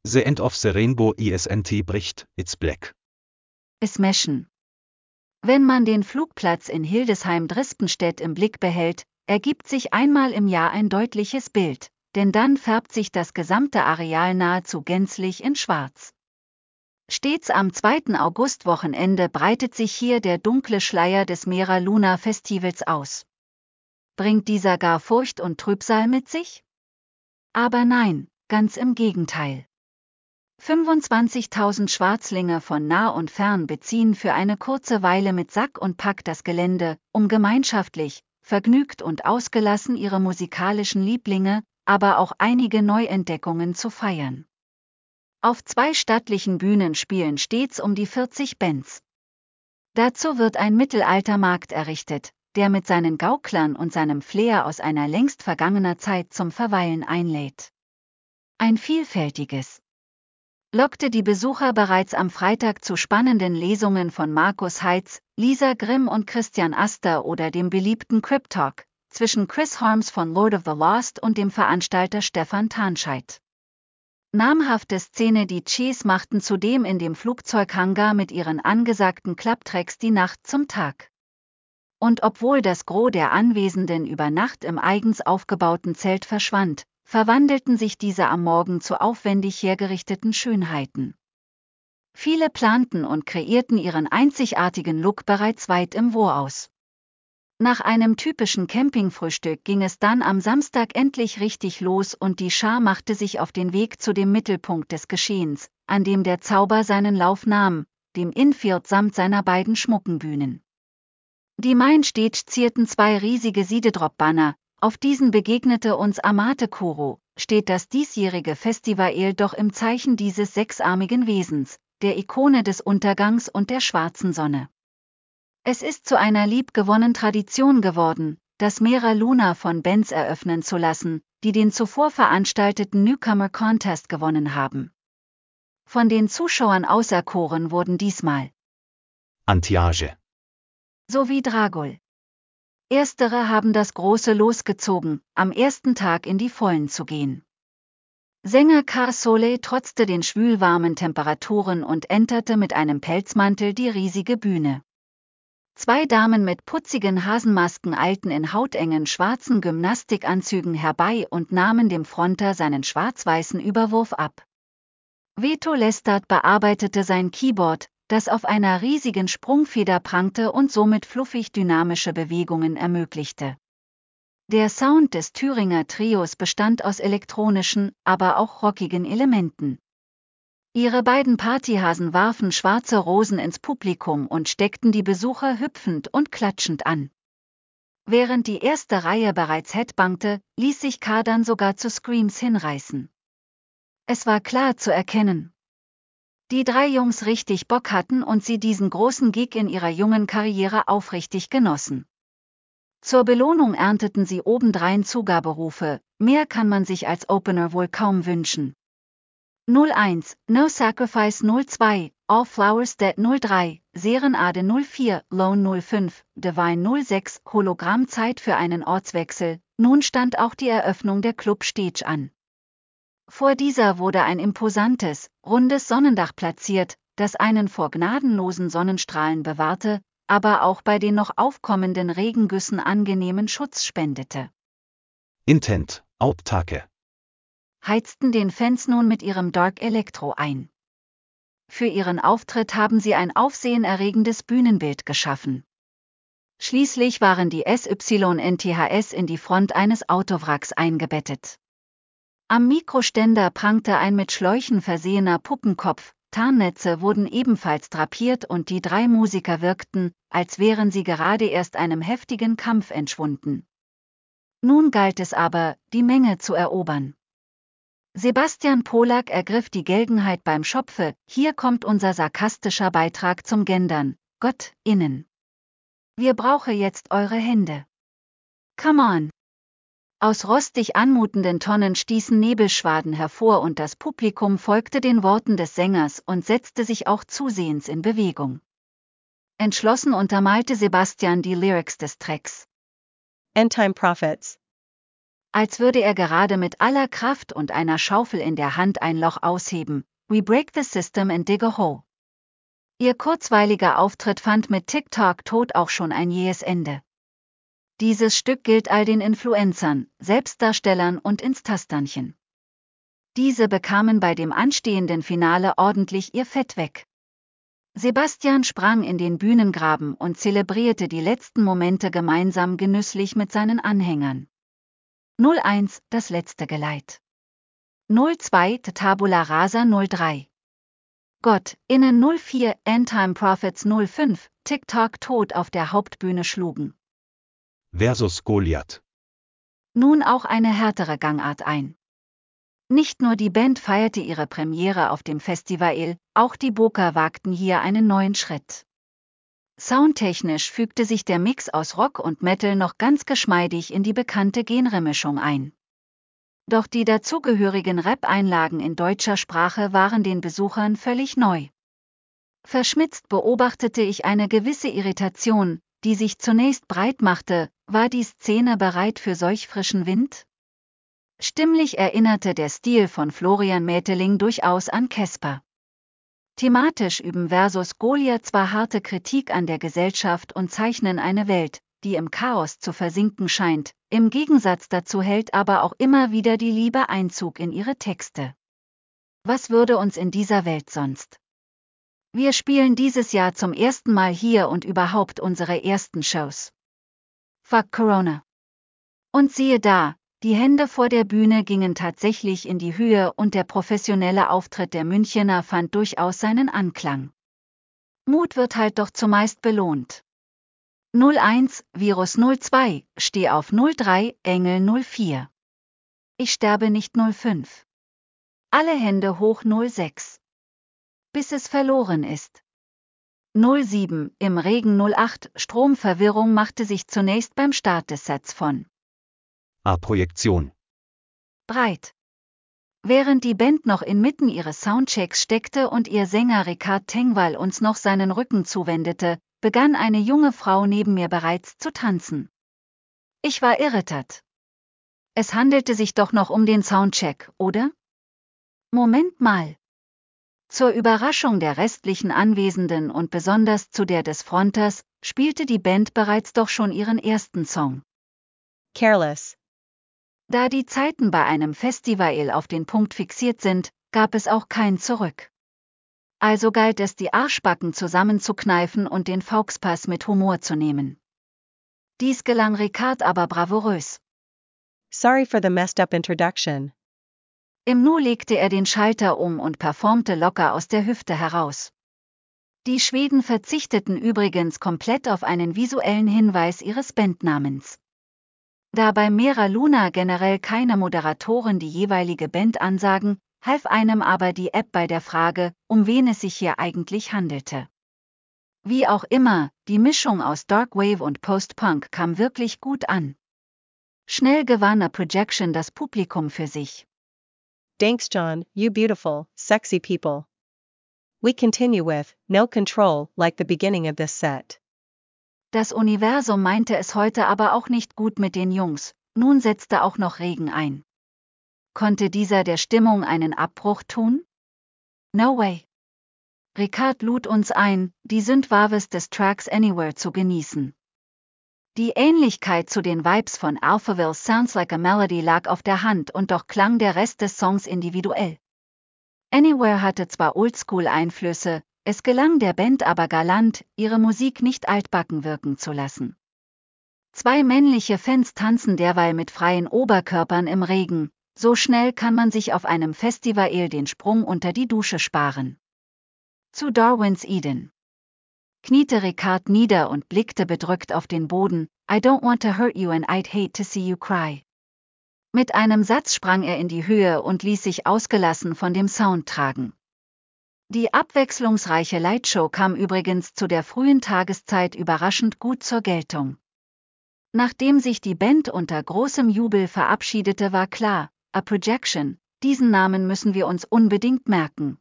The end of the rainbow isn't bricht, it's black. Es meschen. Wenn man den Flugplatz in Hildesheim-Drispenstedt im Blick behält, ergibt sich einmal im Jahr ein deutliches Bild, denn dann färbt sich das gesamte Areal nahezu gänzlich in Schwarz. Stets am 2. August-Wochenende breitet sich hier der dunkle Schleier des Mera Luna Festivals aus. Bringt dieser gar Furcht und Trübsal mit sich? Aber nein, ganz im Gegenteil. 25.000 Schwarzlinge von nah und fern beziehen für eine kurze Weile mit Sack und Pack das Gelände, um gemeinschaftlich, vergnügt und ausgelassen ihre musikalischen Lieblinge, aber auch einige Neuentdeckungen zu feiern. Auf 2 stattlichen Bühnen spielen stets um die 40 Bands. Dazu wird ein Mittelaltermarkt errichtet, der mit seinen Gauklern und seinem Flair aus einer längst vergangener Zeit zum Verweilen einlädt. Ein vielfältiges lockte die Besucher bereits am Freitag zu spannenden Lesungen von Markus Heitz, Lisa Grimm und Christian Aster oder dem beliebten Crypt Talk zwischen Chris Harms von Lord of the Lost und dem Veranstalter Stefan Tanscheid. Namhafte Szene-DJs machten zudem in dem Flugzeughangar mit ihren angesagten Klapptracks die Nacht zum Tag. Und obwohl das Gros der Anwesenden über Nacht im eigens aufgebauten Zelt verschwand, verwandelten sich diese am Morgen zu aufwendig hergerichteten Schönheiten. Viele planten und kreierten ihren einzigartigen Look bereits weit im Voraus. Nach einem typischen Campingfrühstück ging es dann am Samstag endlich richtig los und die Schar machte sich auf den Weg zu dem Mittelpunkt des Geschehens, an dem der Zauber seinen Lauf nahm, dem Infield samt seiner beiden schmucken Bühnen. Die Mainstage zierten 2 riesige Siededrop-Banner. Auf diesen begegnete uns Amate Koro, steht das diesjährige Festival doch im Zeichen dieses sechsarmigen Wesens, der Ikone des Untergangs und der schwarzen Sonne. Es ist zu einer liebgewonnenen Tradition geworden, das Mera Luna von Bands eröffnen zu lassen, die den zuvor veranstalteten Newcomer Contest gewonnen haben. Von den Zuschauern auserkoren wurden diesmal Antiage sowie Dragul. Erstere haben das große Los gezogen, am ersten Tag in die Vollen zu gehen. Sänger Car Soleil trotzte den schwülwarmen Temperaturen und enterte mit einem Pelzmantel die riesige Bühne. 2 Damen mit putzigen Hasenmasken eilten in hautengen schwarzen Gymnastikanzügen herbei und nahmen dem Fronter seinen schwarz-weißen Überwurf ab. Veto Lestat bearbeitete sein Keyboard, das auf einer riesigen Sprungfeder prangte und somit fluffig dynamische Bewegungen ermöglichte. Der Sound des Thüringer Trios bestand aus elektronischen, aber auch rockigen Elementen. Ihre beiden Partyhasen warfen schwarze Rosen ins Publikum und steckten die Besucher hüpfend und klatschend an. Während die erste Reihe bereits headbangte, ließ sich K. dann sogar zu Screams hinreißen. Es war klar zu erkennen. Die 3 Jungs richtig Bock hatten und sie diesen großen Gig in ihrer jungen Karriere aufrichtig genossen. Zur Belohnung ernteten sie obendrein Zugaberufe, mehr kann man sich als Opener wohl kaum wünschen. 01, No Sacrifice 02, All Flowers Dead 03, Serenade 04, Lone 05, Divine 06, Hologrammzeit für einen Ortswechsel, nun stand auch die Eröffnung der Club-Stage an. Vor dieser wurde ein imposantes, rundes Sonnendach platziert, das einen vor gnadenlosen Sonnenstrahlen bewahrte, aber auch bei den noch aufkommenden Regengüssen angenehmen Schutz spendete. Intent, Auttake Heizten den Fans nun mit ihrem Dark Electro ein. Für ihren Auftritt haben sie ein aufsehenerregendes Bühnenbild geschaffen. Schließlich waren die SYNTHS in die Front eines Autowracks eingebettet. Am Mikroständer prangte ein mit Schläuchen versehener Puppenkopf, Tarnnetze wurden ebenfalls drapiert und die 3 Musiker wirkten, als wären sie gerade erst einem heftigen Kampf entschwunden. Nun galt es aber, die Menge zu erobern. Sebastian Polak ergriff die Gelegenheit beim Schopfe, hier kommt unser sarkastischer Beitrag zum Gendern, Gott, innen. Wir brauche jetzt eure Hände. Come on! Aus rostig anmutenden Tonnen stießen Nebelschwaden hervor und das Publikum folgte den Worten des Sängers und setzte sich auch zusehends in Bewegung. Entschlossen untermalte Sebastian die Lyrics des Tracks. End Time Prophets. Als würde er gerade mit aller Kraft und einer Schaufel in der Hand ein Loch ausheben. We break the system and dig a hole. Ihr kurzweiliger Auftritt fand mit TikTok tot auch schon ein jähes Ende. Dieses Stück gilt all den Influencern, Selbstdarstellern und Instasternchen. Diese bekamen bei dem anstehenden Finale ordentlich ihr Fett weg. Sebastian sprang in den Bühnengraben und zelebrierte die letzten Momente gemeinsam genüsslich mit seinen Anhängern. 01, das letzte Geleit. 02, Tabula Rasa 03. Gott, innen 04, Endtime Prophets 05, TikTok tot auf der Hauptbühne schlugen. Versus Goliath. Nun auch eine härtere Gangart ein. Nicht nur die Band feierte ihre Premiere auf dem Festival, auch die Boker wagten hier einen neuen Schritt. Soundtechnisch fügte sich der Mix aus Rock und Metal noch ganz geschmeidig in die bekannte Genremischung ein. Doch die dazugehörigen Rap-Einlagen in deutscher Sprache waren den Besuchern völlig neu. Verschmitzt beobachtete ich eine gewisse Irritation, die sich zunächst breit machte. War die Szene bereit für solch frischen Wind? Stimmlich erinnerte der Stil von Florian Mähteling durchaus an Casper. Thematisch üben Versus Goliath zwar harte Kritik an der Gesellschaft und zeichnen eine Welt, die im Chaos zu versinken scheint, im Gegensatz dazu hält aber auch immer wieder die Liebe Einzug in ihre Texte. Was würde uns in dieser Welt sonst? Wir spielen dieses Jahr zum ersten Mal hier und überhaupt unsere ersten Shows. Fuck Corona. Und siehe da, die Hände vor der Bühne gingen tatsächlich in die Höhe und der professionelle Auftritt der Münchener fand durchaus seinen Anklang. Mut wird halt doch zumeist belohnt. 01, Virus 02, Steh auf 03, Engel 04. Ich sterbe nicht 05. Alle Hände hoch 06. Bis es verloren ist. 07, im Regen 08, Stromverwirrung machte sich zunächst beim Start des Sets von Projektion. breit. Während die Band noch inmitten ihres Soundchecks steckte und ihr Sänger Ricard Tengwall uns noch seinen Rücken zuwendete, begann eine junge Frau neben mir bereits zu tanzen. Ich war irritiert. Es handelte sich doch noch um den Soundcheck, oder? Moment mal. Zur Überraschung der restlichen Anwesenden und besonders zu der des Fronters, spielte die Band bereits doch schon ihren ersten Song. Careless. Da die Zeiten bei einem Festival auf den Punkt fixiert sind, gab es auch kein Zurück. Also galt es, die Arschbacken zusammenzukneifen und den Fauxpass mit Humor zu nehmen. Dies gelang Ricard aber bravourös. Sorry for the messed up introduction. Im Nu legte er den Schalter um und performte locker aus der Hüfte heraus. Die Schweden verzichteten übrigens komplett auf einen visuellen Hinweis ihres Bandnamens. Da bei Mera Luna generell keine Moderatoren die jeweilige Band ansagen, half einem aber die App bei der Frage, um wen es sich hier eigentlich handelte. Wie auch immer, die Mischung aus Dark Wave und Post-Punk kam wirklich gut an. Schnell gewann A Projection das Publikum für sich. Thanks, John, you beautiful, sexy people. We continue with No Control, like the beginning of this set. Das Universum meinte es heute aber auch nicht gut mit den Jungs, nun setzte auch noch Regen ein. Konnte dieser der Stimmung einen Abbruch tun? No way. Ricard lud uns ein, die Synthwaves des Tracks Anywhere zu genießen. Die Ähnlichkeit zu den Vibes von Alphaville's Sounds Like a Melody lag auf der Hand und doch klang der Rest des Songs individuell. Anywhere hatte zwar Oldschool-Einflüsse, es gelang der Band aber galant, ihre Musik nicht altbacken wirken zu lassen. Zwei männliche Fans tanzen derweil mit freien Oberkörpern im Regen, so schnell kann man sich auf einem Festival den Sprung unter die Dusche sparen. Zu Darwin's Eden kniete Ricard nieder und blickte bedrückt auf den Boden. I don't want to hurt you and I'd hate to see you cry. Mit einem Satz sprang er in die Höhe und ließ sich ausgelassen von dem Sound tragen. Die abwechslungsreiche Lightshow kam übrigens zu der frühen Tageszeit überraschend gut zur Geltung. Nachdem sich die Band unter großem Jubel verabschiedete, war klar, A Projection, diesen Namen müssen wir uns unbedingt merken.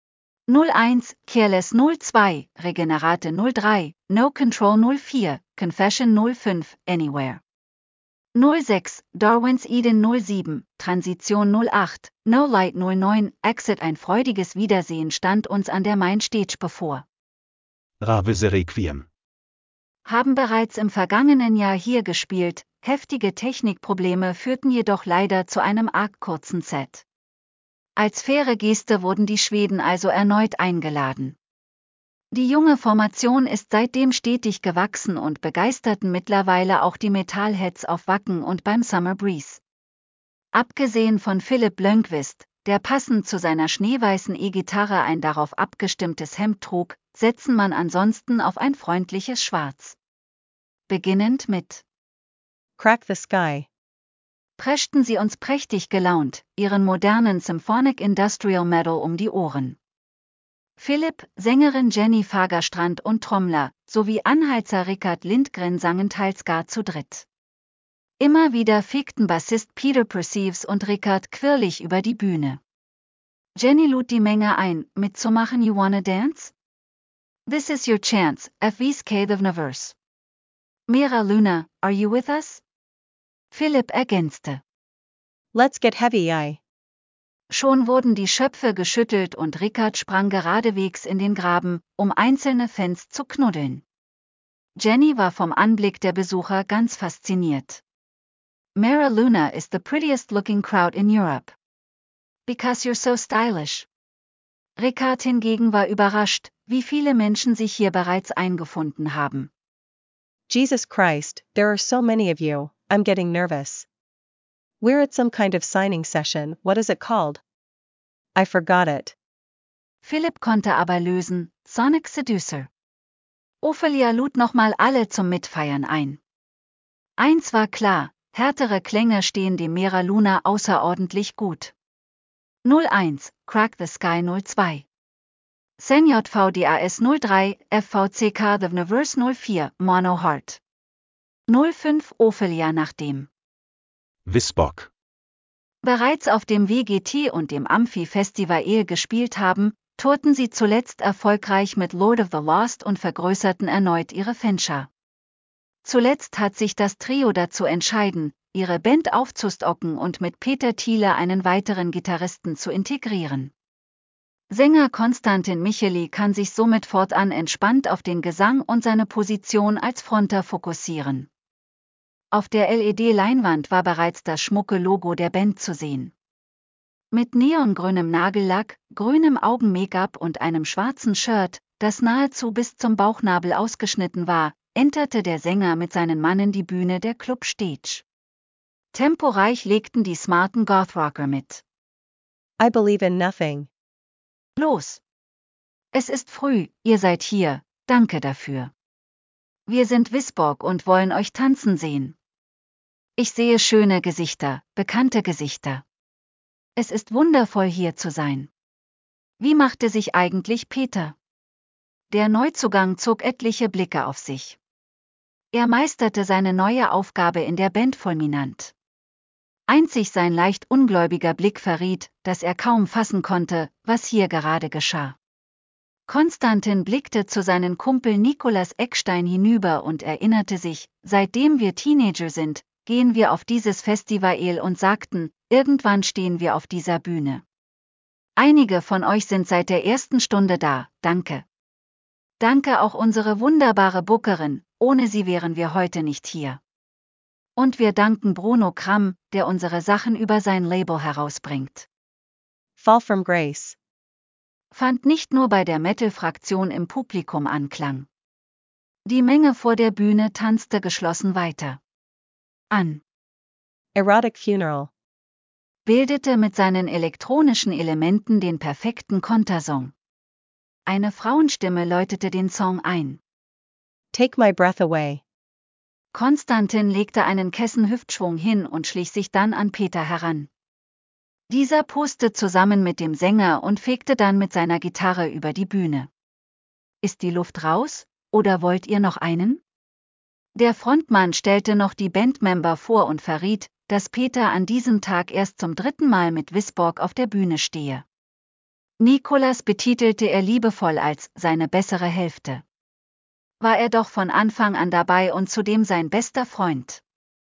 01, Careless 02, Regenerate 03, No Control 04, Confession 05, Anywhere. 06, Darwin's Eden 07, Transition 08, No Light 09, Exit. Ein freudiges Wiedersehen stand uns an der Mainstage bevor. Ravese Requiem. Haben bereits im vergangenen Jahr hier gespielt, heftige Technikprobleme führten jedoch leider zu einem arg kurzen Set. Als faire Geste wurden die Schweden also erneut eingeladen. Die junge Formation ist seitdem stetig gewachsen und begeisterten mittlerweile auch die Metalheads auf Wacken und beim Summer Breeze. Abgesehen von Philipp Lönnqvist, der passend zu seiner schneeweißen E-Gitarre ein darauf abgestimmtes Hemd trug, setzen man ansonsten auf ein freundliches Schwarz. Beginnend mit Crack the Sky. preschten sie uns prächtig gelaunt, ihren modernen Symphonic Industrial Metal um die Ohren. Philipp, Sängerin Jenny Fagerstrand und Trommler, sowie Anheizer Rickard Lindgren sangen teils gar zu dritt. Immer wieder fegten Bassist Peter Perceives und Rickard quirlig über die Bühne. Jenny lud die Menge ein, mitzumachen. You wanna dance? This is your chance, FV's Cave of Nevers. Mera Luna, are you with us? Philipp ergänzte. Let's get heavy, I. Schon wurden die Schöpfe geschüttelt und Rickard sprang geradewegs in den Graben, um einzelne Fans zu knuddeln. Jenny war vom Anblick der Besucher ganz fasziniert. Mera Luna is the prettiest looking crowd in Europe. Because you're so stylish. Rickard hingegen war überrascht, wie viele Menschen sich hier bereits eingefunden haben. Jesus Christ, there are so many of you, I'm getting nervous. We're at some kind of signing session, what is it called? I forgot it. Philipp konnte aber lösen, Sonic Seducer. Ophelia lud nochmal alle zum Mitfeiern ein. Eins war klar, härtere Klänge stehen dem Mera Luna außerordentlich gut. 01, Crack the Sky 02. Senjot VDAS 03, FVCK The Nevers 04, Mono Heart. 05, Ophelia. Nachdem Wisbok. bereits auf dem WGT und dem Amphi-Festival gespielt haben, tourten sie zuletzt erfolgreich mit Lord of the Lost und vergrößerten erneut ihre Fanschar. Zuletzt hat sich das Trio dazu entscheiden, ihre Band aufzustocken und mit Peter Thiele einen weiteren Gitarristen zu integrieren. Sänger Konstantin Micheli kann sich somit fortan entspannt auf den Gesang und seine Position als Fronter fokussieren. Auf der LED-Leinwand war bereits das schmucke Logo der Band zu sehen. Mit neongrünem Nagellack, grünem Augen-Make-up und einem schwarzen Shirt, das nahezu bis zum Bauchnabel ausgeschnitten war, enterte der Sänger mit seinen Mannen die Bühne der Club Stage. Temporeich legten die smarten Gothrocker mit. I believe in nothing. Los! Es ist früh, ihr seid hier, danke dafür. Wir sind Wisborg und wollen euch tanzen sehen. Ich sehe schöne Gesichter, bekannte Gesichter. Es ist wundervoll hier zu sein. Wie machte sich eigentlich Peter? Der Neuzugang zog etliche Blicke auf sich. Er meisterte seine neue Aufgabe in der Band fulminant. Einzig sein leicht ungläubiger Blick verriet, dass er kaum fassen konnte, was hier gerade geschah. Konstantin blickte zu seinem Kumpel Nikolaus Eckstein hinüber und erinnerte sich, seitdem wir Teenager sind, gehen wir auf dieses Festival und sagten, irgendwann stehen wir auf dieser Bühne. Einige von euch sind seit der ersten Stunde da, danke. Danke auch unsere wunderbare Bookerin, ohne sie wären wir heute nicht hier. Und wir danken Bruno Kramm, der unsere Sachen über sein Label herausbringt. Fall from grace. Fand nicht nur bei der Metal-Fraktion im Publikum Anklang. Die Menge vor der Bühne tanzte geschlossen weiter. An. Erotic Funeral. Bildete mit seinen elektronischen Elementen den perfekten Kontersong. Eine Frauenstimme läutete den Song ein. Take my breath away. Konstantin legte einen kessen Hüftschwung hin und schlich sich dann an Peter heran. Dieser puste zusammen mit dem Sänger und fegte dann mit seiner Gitarre über die Bühne. Ist die Luft raus, oder wollt ihr noch einen? Der Frontmann stellte noch die Bandmember vor und verriet, dass Peter an diesem Tag erst zum 3. Mal mit Wisborg auf der Bühne stehe. Nikolaus betitelte er liebevoll als seine bessere Hälfte. War er doch von Anfang an dabei und zudem sein bester Freund.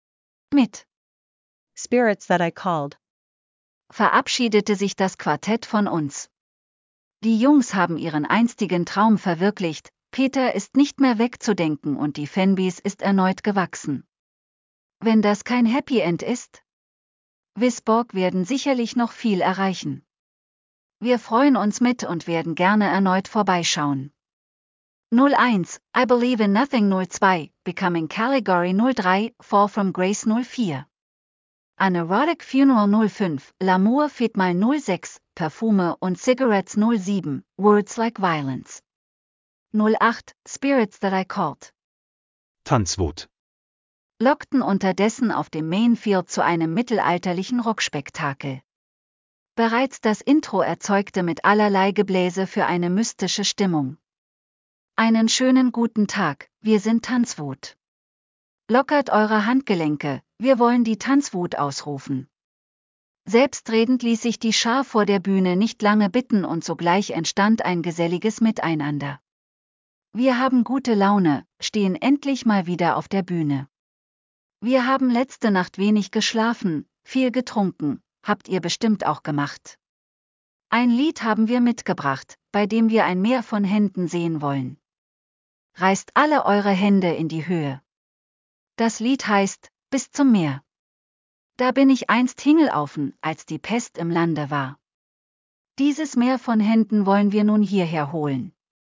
Mit Spirits that I called. verabschiedete sich das Quartett von uns. Die Jungs haben ihren einstigen Traum verwirklicht, Peter ist nicht mehr wegzudenken und die Fanbase ist erneut gewachsen. Wenn das kein Happy End ist? Wisborg werden sicherlich noch viel erreichen. Wir freuen uns mit und werden gerne erneut vorbeischauen. 01, I Believe in Nothing 02, Becoming Caligari 03, Fall from Grace 04. An Erotic Funeral 05, L'amour fait mal 06, Perfume und Cigarettes 07, Words Like Violence. 08, Spirits That I Called. Tanzwut. Lockten unterdessen auf dem Mainfield zu einem mittelalterlichen Rockspektakel. Bereits das Intro erzeugte mit allerlei Gebläse für eine mystische Stimmung. Einen schönen guten Tag, wir sind Tanzwut. Lockert eure Handgelenke, wir wollen die Tanzwut ausrufen. Selbstredend ließ sich die Schar vor der Bühne nicht lange bitten und sogleich entstand ein geselliges Miteinander. Wir haben gute Laune, stehen endlich mal wieder auf der Bühne. Wir haben letzte Nacht wenig geschlafen, viel getrunken, habt ihr bestimmt auch gemacht. Ein Lied haben wir mitgebracht, bei dem wir ein Meer von Händen sehen wollen. Reißt alle eure Hände in die Höhe. Das Lied heißt, bis zum Meer. Da bin ich einst hingelaufen, als die Pest im Lande war. Dieses Meer von Händen wollen wir nun hierher holen.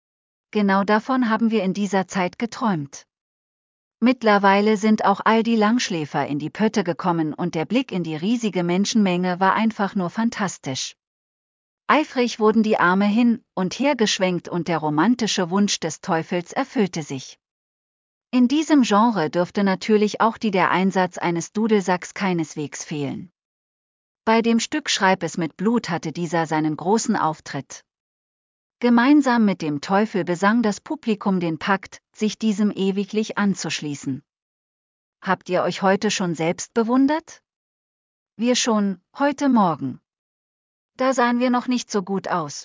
Genau davon haben wir in dieser Zeit geträumt. Mittlerweile sind auch all die Langschläfer in die Pötte gekommen und der Blick in die riesige Menschenmenge war einfach nur fantastisch. Eifrig wurden die Arme hin und her geschwenkt und der romantische Wunsch des Teufels erfüllte sich. In diesem Genre dürfte natürlich auch der Einsatz eines Dudelsacks keineswegs fehlen. Bei dem Stück Schreib es mit Blut hatte dieser seinen großen Auftritt. Gemeinsam mit dem Teufel besang das Publikum den Pakt, sich diesem ewiglich anzuschließen. Habt ihr euch heute schon selbst bewundert? Wir schon, heute Morgen. Da sahen wir noch nicht so gut aus.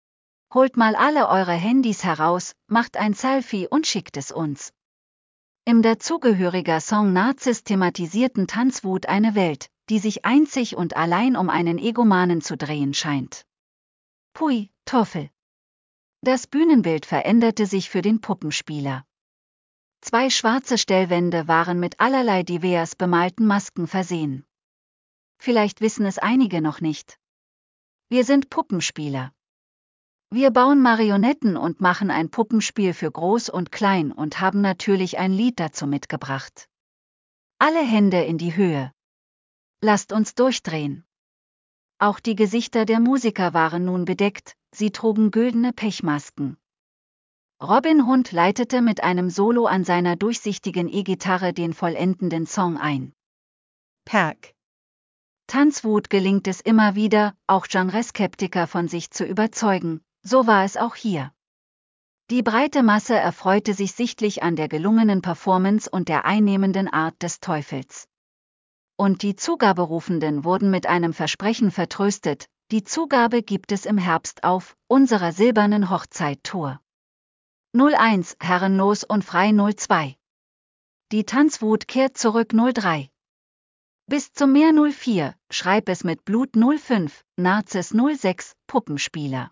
Holt mal alle eure Handys heraus, macht ein Selfie und schickt es uns. Im dazugehöriger Song Narzis thematisierten Tanzwut eine Welt, die sich einzig und allein um einen Egomanen zu drehen scheint. Pui, Teufel. Das Bühnenbild veränderte sich für den Puppenspieler. 2 schwarze Stellwände waren mit allerlei divers bemalten Masken versehen. Vielleicht wissen es einige noch nicht. Wir sind Puppenspieler. Wir bauen Marionetten und machen ein Puppenspiel für Groß und Klein und haben natürlich ein Lied dazu mitgebracht. Alle Hände in die Höhe. Lasst uns durchdrehen. Auch die Gesichter der Musiker waren nun bedeckt, sie trugen güldene Pechmasken. Robin Hood leitete mit einem Solo an seiner durchsichtigen E-Gitarre den vollendenden Song ein. Pack. Tanzwut gelingt es immer wieder, auch Genreskeptiker von sich zu überzeugen, so war es auch hier. Die breite Masse erfreute sich sichtlich an der gelungenen Performance und der einnehmenden Art des Teufels. Und die Zugaberufenden wurden mit einem Versprechen vertröstet, die Zugabe gibt es im Herbst auf unserer silbernen Hochzeit-Tour. 01 Herrenlos und frei 02. Die Tanzwut kehrt zurück 03. Bis zum Meer 04, Schreib es mit Blut 05, Narzis 06, Puppenspieler.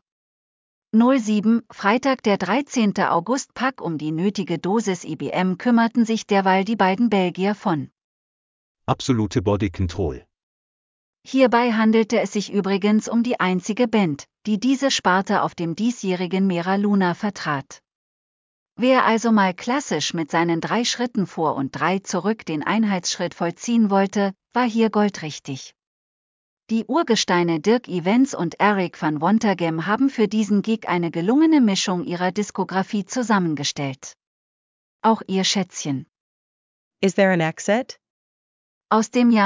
07, Freitag der 13. August Pack um die nötige Dosis IBM kümmerten sich derweil die beiden Belgier von Absolute Body Control. Hierbei handelte es sich übrigens um die einzige Band, die diese Sparte auf dem diesjährigen Mera Luna vertrat. Wer also mal klassisch mit seinen 3 Schritten vor und 3 zurück den Einheitsschritt vollziehen wollte, war hier goldrichtig. Die Urgesteine Dirk Evans und Eric van Wontergem haben für diesen Gig eine gelungene Mischung ihrer Diskografie zusammengestellt. Auch ihr Schätzchen. Is there an exit? Aus dem Jahr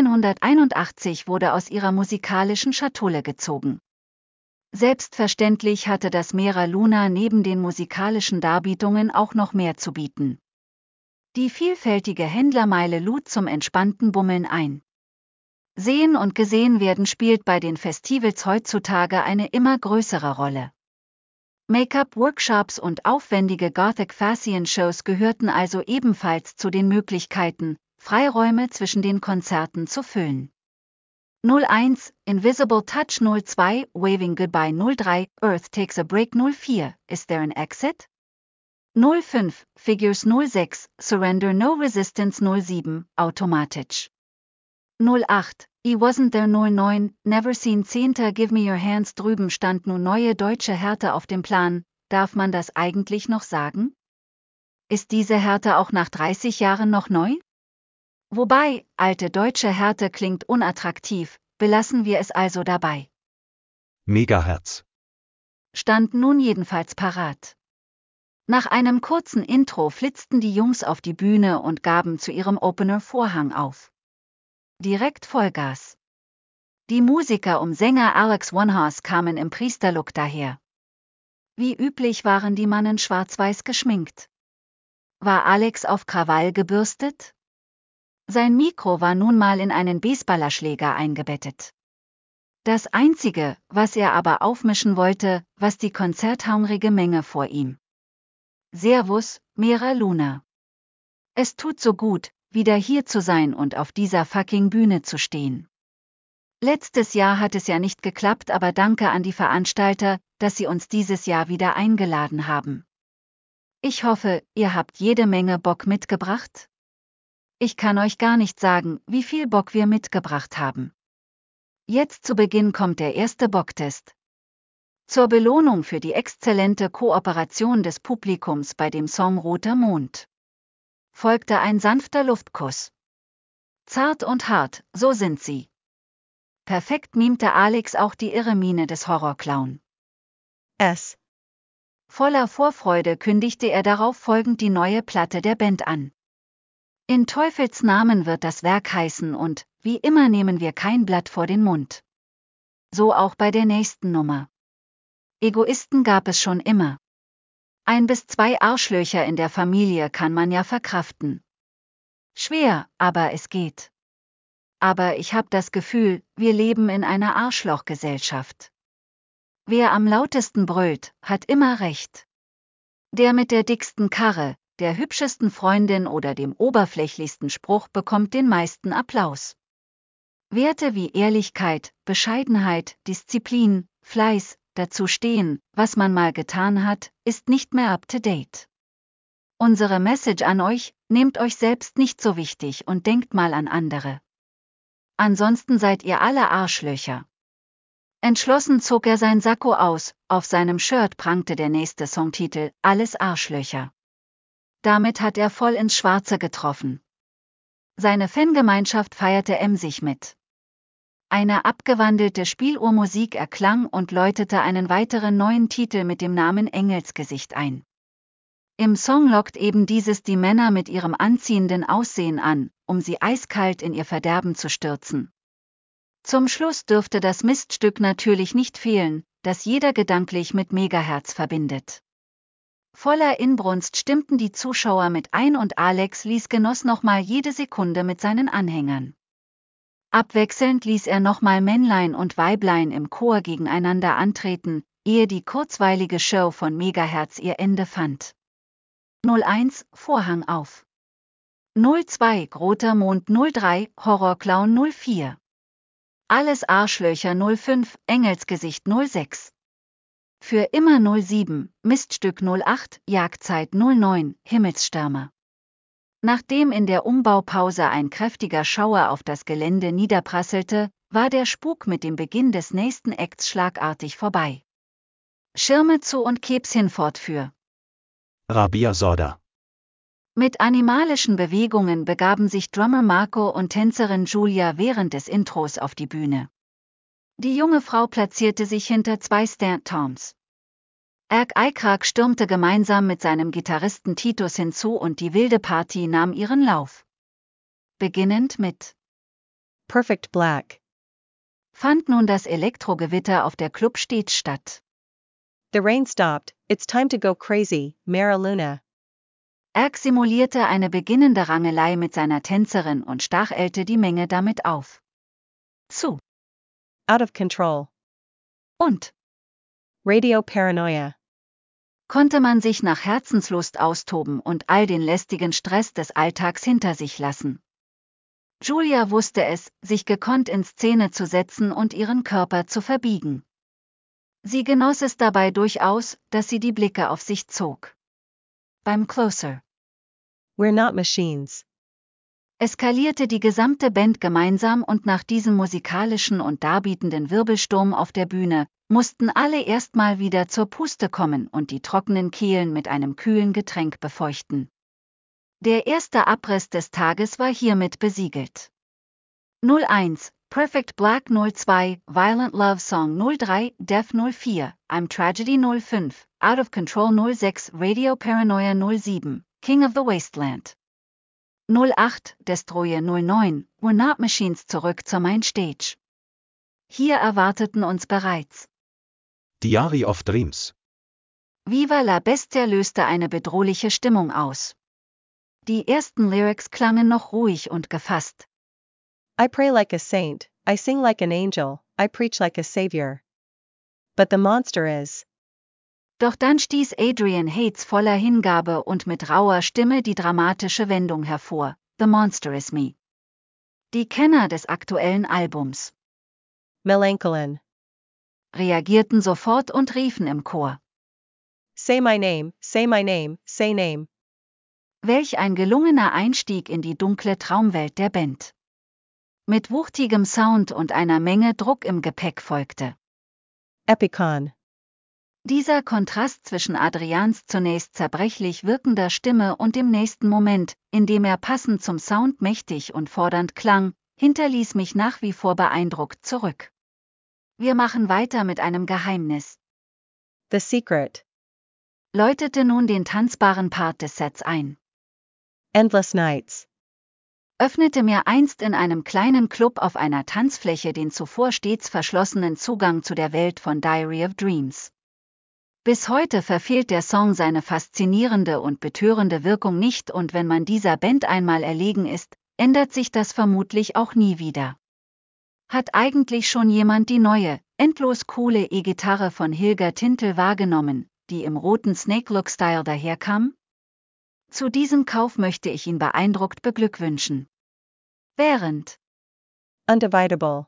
1981 wurde aus ihrer musikalischen Schatulle gezogen. Selbstverständlich hatte das Mera Luna neben den musikalischen Darbietungen auch noch mehr zu bieten. Die vielfältige Händlermeile lud zum entspannten Bummeln ein. Sehen und gesehen werden spielt bei den Festivals heutzutage eine immer größere Rolle. Make-up-Workshops und aufwendige Gothic-Fashion-Shows gehörten also ebenfalls zu den Möglichkeiten, Freiräume zwischen den Konzerten zu füllen. 01, Invisible Touch 02, Waving Goodbye 03, Earth Takes a Break 04, Is There an Exit? 05, Figures 06, Surrender No Resistance 07, Automatisch. 08, I Wasn't There 09, Never Seen 10. Give Me Your Hands. Drüben stand nun neue deutsche Härte auf dem Plan, darf man das eigentlich noch sagen? Ist diese Härte auch nach 30 Jahren noch neu? Wobei, alte deutsche Härte klingt unattraktiv, belassen wir es also dabei. Megahertz. Stand nun jedenfalls parat. Nach einem kurzen Intro flitzten die Jungs auf die Bühne und gaben zu ihrem Opener Vorhang auf. Direkt Vollgas. Die Musiker um Sänger Alex One-Horse kamen im Priesterlook daher. Wie üblich waren die Mannen schwarz-weiß geschminkt. War Alex auf Krawall gebürstet? Sein Mikro war nun mal in einen Baseballerschläger eingebettet. Das Einzige, was er aber aufmischen wollte, was die konzerthungrige Menge vor ihm. Servus, Mera Luna. Es tut so gut, wieder hier zu sein und auf dieser fucking Bühne zu stehen. Letztes Jahr hat es ja nicht geklappt, aber danke an die Veranstalter, dass sie uns dieses Jahr wieder eingeladen haben. Ich hoffe, ihr habt jede Menge Bock mitgebracht? Ich kann euch gar nicht sagen, wie viel Bock wir mitgebracht haben. Jetzt zu Beginn kommt der erste Bocktest. Zur Belohnung für die exzellente Kooperation des Publikums bei dem Song Roter Mond folgte ein sanfter Luftkuss. Zart und hart, so sind sie. Perfekt mimte Alex auch die irre Miene des Horrorclown. S. Voller Vorfreude kündigte er darauf folgend die neue Platte der Band an. In Teufels Namen wird das Werk heißen und, wie immer nehmen wir kein Blatt vor den Mund. So auch bei der nächsten Nummer. Egoisten gab es schon immer. 1 bis 2 Arschlöcher in der Familie kann man ja verkraften. Schwer, aber es geht. Aber ich hab das Gefühl, wir leben in einer Arschlochgesellschaft. Wer am lautesten brüllt, hat immer recht. Der mit der dicksten Karre, der hübschesten Freundin oder dem oberflächlichsten Spruch bekommt den meisten Applaus. Werte wie Ehrlichkeit, Bescheidenheit, Disziplin, Fleiß, dazu stehen, was man mal getan hat, ist nicht mehr up to date. Unsere Message an euch, nehmt euch selbst nicht so wichtig und denkt mal an andere. Ansonsten seid ihr alle Arschlöcher. Entschlossen zog er sein Sakko aus, auf seinem Shirt prangte der nächste Songtitel, Alles Arschlöcher. Damit hat er voll ins Schwarze getroffen. Seine Fangemeinschaft feierte emsig mit. Eine abgewandelte Spieluhrmusik erklang und läutete einen weiteren neuen Titel mit dem Namen Engelsgesicht ein. Im Song lockt eben dieses die Männer mit ihrem anziehenden Aussehen an, um sie eiskalt in ihr Verderben zu stürzen. Zum Schluss dürfte das Miststück natürlich nicht fehlen, das jeder gedanklich mit Megahertz verbindet. Voller Inbrunst stimmten die Zuschauer mit ein und Alex genoss nochmal jede Sekunde mit seinen Anhängern. Abwechselnd ließ er nochmal Männlein und Weiblein im Chor gegeneinander antreten, ehe die kurzweilige Show von Megahertz ihr Ende fand. 01, Vorhang auf. 02, Roter Mond 03, Horrorclown 04. Alles Arschlöcher 05, Engelsgesicht 06. Für immer 07, Miststück 08, Jagdzeit 09, Himmelsstürmer. Nachdem in der Umbaupause ein kräftiger Schauer auf das Gelände niederprasselte, war der Spuk mit dem Beginn des nächsten Acts schlagartig vorbei. Schirme zu und Kebs hinfort für Rabia Sorda. Mit animalischen Bewegungen begaben sich Drummer Marco und Tänzerin Julia während des Intros auf die Bühne. Die junge Frau platzierte sich hinter 2 Stand-Toms. Erk Eikrak stürmte gemeinsam mit seinem Gitarristen Titus hinzu und die wilde Party nahm ihren Lauf. Beginnend mit Perfect Black. fand nun das Elektrogewitter auf der Club stets statt. The rain stopped, it's time to go crazy, Mera Luna. Erk simulierte eine beginnende Rangelei mit seiner Tänzerin und stachelte die Menge damit auf. Zu Out of control. und Radio Paranoia. konnte man sich nach Herzenslust austoben und all den lästigen Stress des Alltags hinter sich lassen. Julia wusste es, sich gekonnt in Szene zu setzen und ihren Körper zu verbiegen. Sie genoss es dabei durchaus, dass sie die Blicke auf sich zog. Beim Closer We're not machines. eskalierte die gesamte Band gemeinsam und nach diesem musikalischen und darbietenden Wirbelsturm auf der Bühne mussten alle erstmal wieder zur Puste kommen und die trockenen Kehlen mit einem kühlen Getränk befeuchten. Der erste Abriss des Tages war hiermit besiegelt. 01, Perfect Black 02, Violent Love Song 03, Death 04, I'm Tragedy 05, Out of Control 06, Radio Paranoia 07, King of the Wasteland 08, Destroyer 09, We're Not Machines zurück zur Mainstage. Hier erwarteten uns bereits Diary of Dreams. Viva la Bestia löste eine bedrohliche Stimmung aus. Die ersten Lyrics klangen noch ruhig und gefasst. I pray like a saint, I sing like an angel, I preach like a savior. But the monster is. Doch dann stieß Adrian Hates voller Hingabe und mit rauer Stimme die dramatische Wendung hervor: The Monster is Me. Die Kenner des aktuellen Albums Melancholan. reagierten sofort und riefen im Chor. Say my name, say my name, say name. Welch ein gelungener Einstieg in die dunkle Traumwelt der Band. Mit wuchtigem Sound und einer Menge Druck im Gepäck folgte Epicon. dieser Kontrast zwischen Adrians zunächst zerbrechlich wirkender Stimme und dem nächsten Moment, in dem er passend zum Sound mächtig und fordernd klang, hinterließ mich nach wie vor beeindruckt zurück. Wir machen weiter mit einem Geheimnis, The Secret. läutete nun den tanzbaren Part des Sets ein. Endless Nights. Öffnete mir einst in einem kleinen Club auf einer Tanzfläche den zuvor stets verschlossenen Zugang zu der Welt von Diary of Dreams. Bis heute verfehlt der Song seine faszinierende und betörende Wirkung nicht, und wenn man dieser Band einmal erlegen ist, ändert sich das vermutlich auch nie wieder. Hat eigentlich schon jemand die neue, endlos coole E-Gitarre von Hilger Tintel wahrgenommen, die im roten Snake-Look-Style daherkam? Zu diesem Kauf möchte ich ihn beeindruckt beglückwünschen. Während Undividable.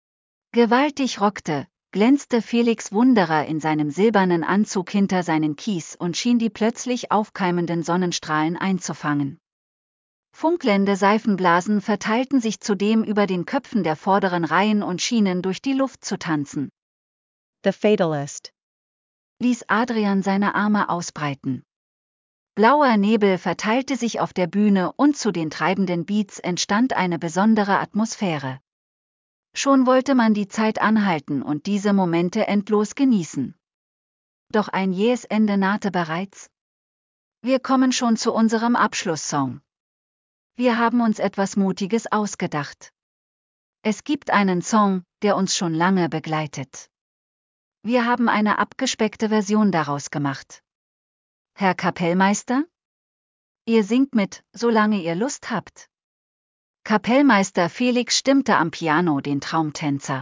gewaltig rockte, glänzte Felix Wunderer in seinem silbernen Anzug hinter seinen Keys und schien die plötzlich aufkeimenden Sonnenstrahlen einzufangen. Funkelnde Seifenblasen verteilten sich zudem über den Köpfen der vorderen Reihen und schienen durch die Luft zu tanzen. The Fatalist. Ließ Adrian seine Arme ausbreiten. Blauer Nebel verteilte sich auf der Bühne und zu den treibenden Beats entstand eine besondere Atmosphäre. Schon wollte man die Zeit anhalten und diese Momente endlos genießen. Doch ein jähes Ende nahte bereits. Wir kommen schon zu unserem Abschlusssong. Wir haben uns etwas Mutiges ausgedacht. Es gibt einen Song, der uns schon lange begleitet. Wir haben eine abgespeckte Version daraus gemacht. Herr Kapellmeister? Ihr singt mit, solange ihr Lust habt. Kapellmeister Felix stimmte am Piano den Traumtänzer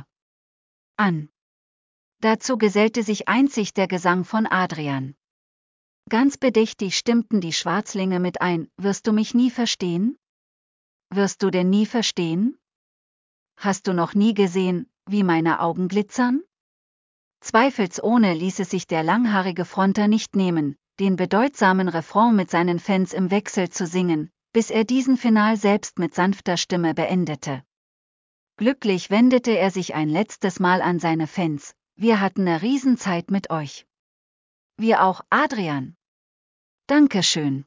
an. Dazu gesellte sich einzig der Gesang von Adrian. Ganz bedächtig stimmten die Schwarzlinge mit ein: Wirst du mich nie verstehen? Wirst du denn nie verstehen? Hast du noch nie gesehen, wie meine Augen glitzern? Zweifelsohne ließ es sich der langhaarige Fronter nicht nehmen, den bedeutsamen Refrain mit seinen Fans im Wechsel zu singen, bis er diesen Final selbst mit sanfter Stimme beendete. Glücklich wendete er sich ein letztes Mal an seine Fans: Wir hatten ne Riesenzeit mit euch. Wir auch, Adrian. Dankeschön.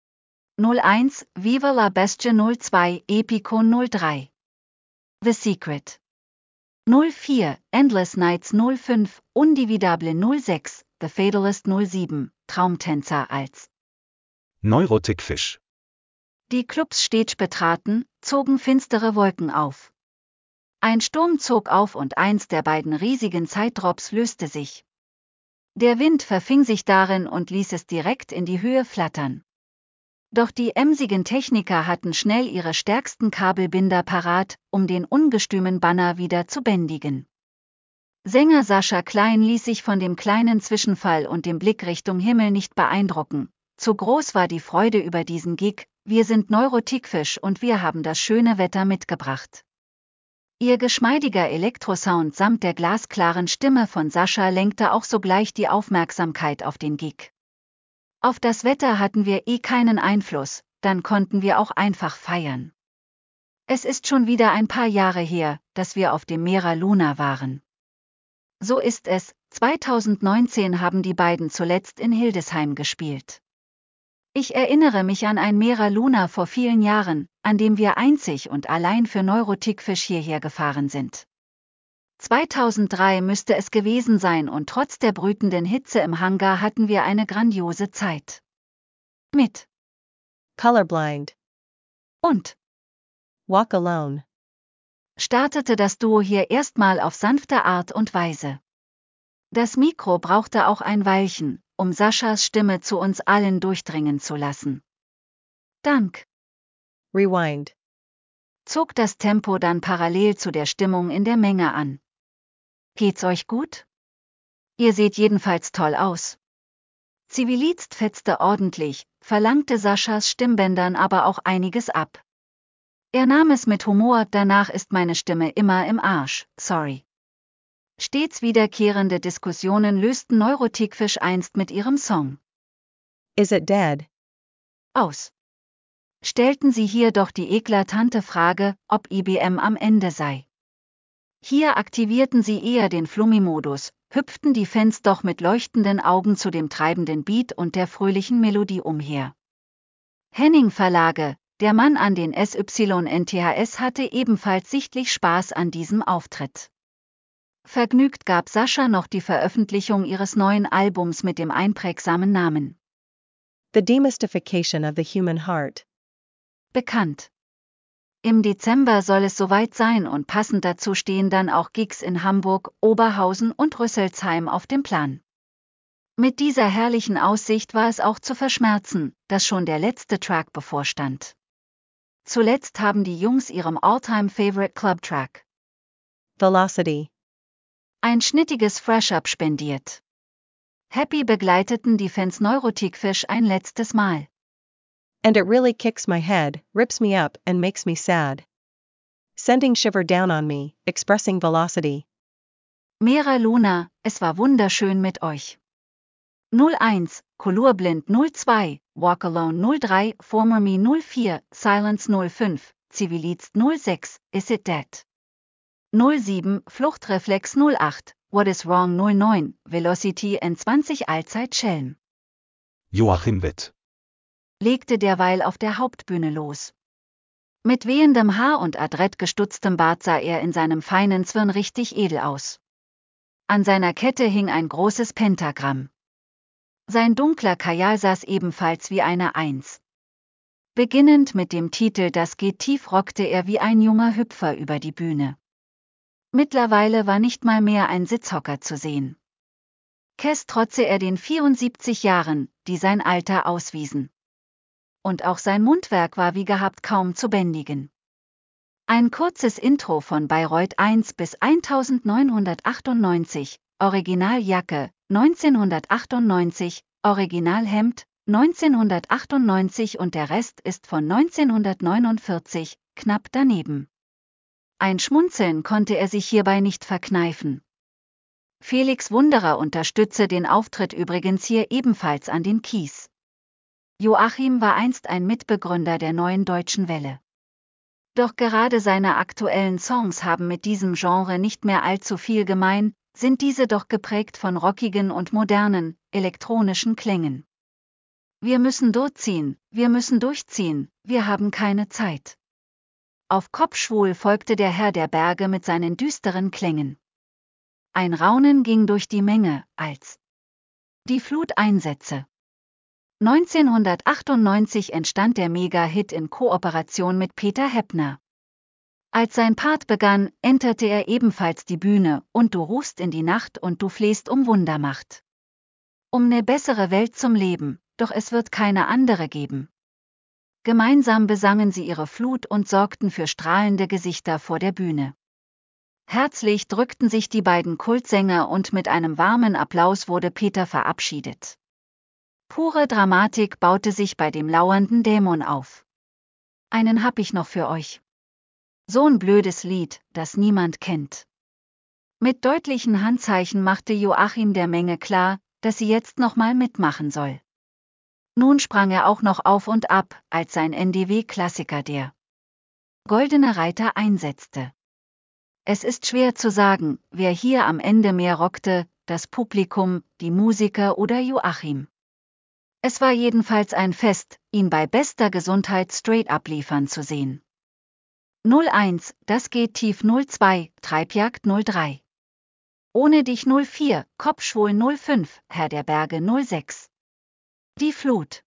01, Viva la Bestia 02, Epicon 03. The Secret. 04, Endless Nights 05, Undividable 06, The Fatalist 07, Traumtänzer als Neurotic Fish. die Clubs Stage betraten, zogen finstere Wolken auf. Ein Sturm zog auf und eins der beiden riesigen Zeitdrops löste sich. Der Wind verfing sich darin und ließ es direkt in die Höhe flattern. Doch die emsigen Techniker hatten schnell ihre stärksten Kabelbinder parat, um den ungestümen Banner wieder zu bändigen. Sänger Sascha Klein ließ sich von dem kleinen Zwischenfall und dem Blick Richtung Himmel nicht beeindrucken. Zu groß war die Freude über diesen Gig, wir sind Neurotickfish und wir haben das schöne Wetter mitgebracht. Ihr geschmeidiger Elektrosound samt der glasklaren Stimme von Sascha lenkte auch sogleich die Aufmerksamkeit auf den Gig. Auf das Wetter hatten wir keinen Einfluss, dann konnten wir auch einfach feiern. Es ist schon wieder ein paar Jahre her, dass wir auf dem Mera Luna waren. So ist es, 2019 haben die beiden zuletzt in Hildesheim gespielt. Ich erinnere mich an ein Mera Luna vor vielen Jahren, an dem wir einzig und allein für Neurotickfish hierher gefahren sind. 2003 müsste es gewesen sein und trotz der brütenden Hitze im Hangar hatten wir eine grandiose Zeit. Mit Colorblind und Walk Alone startete das Duo hier erstmal auf sanfte Art und Weise. Das Mikro brauchte auch ein Weilchen, um Saschas Stimme zu uns allen durchdringen zu lassen. Dank Rewind zog das Tempo dann parallel zu der Stimmung in der Menge an. Geht's euch gut? Ihr seht jedenfalls toll aus. Zivilist fetzte ordentlich, verlangte Saschas Stimmbändern aber auch einiges ab. Er nahm es mit Humor, danach ist meine Stimme immer im Arsch, sorry. Stets wiederkehrende Diskussionen lösten Neurotickfish einst mit ihrem Song Is It Dead aus. Stellten sie hier doch die eklatante Frage, ob IBM am Ende sei. Hier aktivierten sie eher den Flummi-Modus, hüpften die Fans doch mit leuchtenden Augen zu dem treibenden Beat und der fröhlichen Melodie umher. Henning Verlage, der Mann an den SYNTHS, hatte ebenfalls sichtlich Spaß an diesem Auftritt. Vergnügt gab Sascha noch die Veröffentlichung ihres neuen Albums mit dem einprägsamen Namen The Demystification of the Human Heart bekannt. Im Dezember soll es soweit sein und passend dazu stehen dann auch Gigs in Hamburg, Oberhausen und Rüsselsheim auf dem Plan. Mit dieser herrlichen Aussicht war es auch zu verschmerzen, dass schon der letzte Track bevorstand. Zuletzt haben die Jungs ihrem All-Time-Favorite Club-Track Velocity ein schnittiges Fresh-Up spendiert. Happy begleiteten die Fans Neurotickfish ein letztes Mal. And it really kicks my head, rips me up and makes me sad. Sending shiver down on me, expressing velocity. Mera Luna, es war wunderschön mit euch. 01, Colorblind 02, Walk Alone 03, Former Me 04, Silence 05, Zivilist 06, Is It Dead 07, Fluchtreflex 08, What Is Wrong 09, Velocity N20 Allzeit Schelm. Joachim Witt. Legte derweil auf der Hauptbühne los. Mit wehendem Haar und adrett gestutztem Bart sah er in seinem feinen Zwirn richtig edel aus. An seiner Kette hing ein großes Pentagramm. Sein dunkler Kajal saß ebenfalls wie eine Eins. Beginnend mit dem Titel Das geht tief rockte er wie ein junger Hüpfer über die Bühne. Mittlerweile war nicht mal mehr ein Sitzhocker zu sehen. Trotze er den 74 Jahren, die sein Alter auswiesen. Und auch sein Mundwerk war wie gehabt kaum zu bändigen. Ein kurzes Intro von Bayreuth 1 bis 1998, Originaljacke, 1998, Originalhemd, 1998 und der Rest ist von 1949, knapp daneben. Ein Schmunzeln konnte er sich hierbei nicht verkneifen. Felix Wunderer unterstütze den Auftritt übrigens hier ebenfalls an den Kies. Joachim war einst ein Mitbegründer der Neuen Deutschen Welle. Doch gerade seine aktuellen Songs haben mit diesem Genre nicht mehr allzu viel gemein, sind diese doch geprägt von rockigen und modernen, elektronischen Klängen. Wir müssen durchziehen, wir haben keine Zeit. Auf Kopfschwul folgte der Herr der Berge mit seinen düsteren Klängen. Ein Raunen ging durch die Menge, als die Flut einsetzte. 1998 entstand der Mega-Hit in Kooperation mit Peter Heppner. Als sein Part begann, enterte er ebenfalls die Bühne und du rufst in die Nacht und du flehst um Wundermacht. Um eine bessere Welt zum Leben, doch es wird keine andere geben. Gemeinsam besangen sie ihre Flut und sorgten für strahlende Gesichter vor der Bühne. Herzlich drückten sich die beiden Kultsänger und mit einem warmen Applaus wurde Peter verabschiedet. Pure Dramatik baute sich bei dem lauernden Dämon auf. Einen hab ich noch für euch. So ein blödes Lied, das niemand kennt. Mit deutlichen Handzeichen machte Joachim der Menge klar, dass sie jetzt nochmal mitmachen soll. Nun sprang er auch noch auf und ab, als sein NDW-Klassiker der Goldene Reiter einsetzte. Es ist schwer zu sagen, wer hier am Ende mehr rockte, das Publikum, die Musiker oder Joachim. Es war jedenfalls ein Fest, ihn bei bester Gesundheit straight abliefern zu sehen. 01, das geht tief 02, Treibjagd 03. Ohne dich 04, Kopfschwul 05, Herr der Berge 06. Die Flut.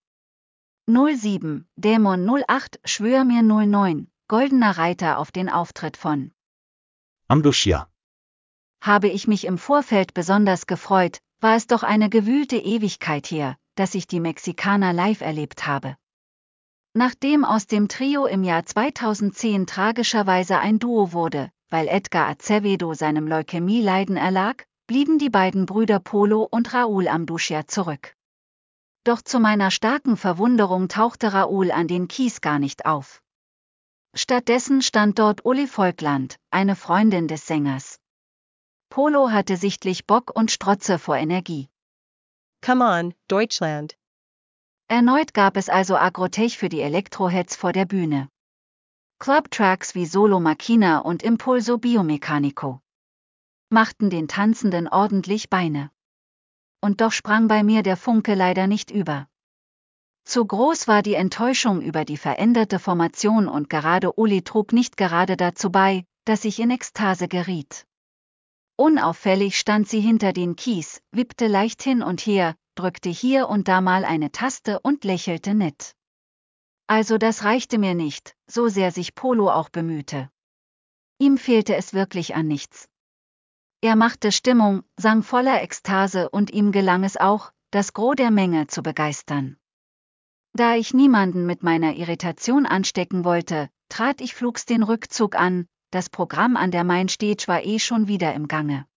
07, Dämon 08, Schwör mir 09, Goldener Reiter auf den Auftritt von Amdushya. Habe ich mich im Vorfeld besonders gefreut, war es doch eine gewühlte Ewigkeit her, dass ich die Mexikaner live erlebt habe. Nachdem aus dem Trio im Jahr 2010 tragischerweise ein Duo wurde, weil Edgar Acevedo seinem Leukämieleiden erlag, blieben die beiden Brüder Polo und Raúl Amdushya zurück. Doch zu meiner starken Verwunderung tauchte Raúl an den Keys gar nicht auf. Stattdessen stand dort Uli Volkland, eine Freundin des Sängers. Polo hatte sichtlich Bock und Strotze vor Energie. Come on, Deutschland. Erneut gab es also Agrotech für die Elektroheads vor der Bühne. Club-Tracks wie Solo Machina und Impulso Biomecanico machten den Tanzenden ordentlich Beine. Und doch sprang bei mir der Funke leider nicht über. Zu groß war die Enttäuschung über die veränderte Formation und gerade Uli trug nicht gerade dazu bei, dass ich in Ekstase geriet. Unauffällig stand sie hinter den Keys, wippte leicht hin und her, drückte hier und da mal eine Taste und lächelte nett. Also das reichte mir nicht, so sehr sich Polo auch bemühte. Ihm fehlte es wirklich an nichts. Er machte Stimmung, sang voller Ekstase und ihm gelang es auch, das Gros der Menge zu begeistern. Da ich niemanden mit meiner Irritation anstecken wollte, trat ich flugs den Rückzug an, das Programm an der Mainstage war schon wieder im Gange.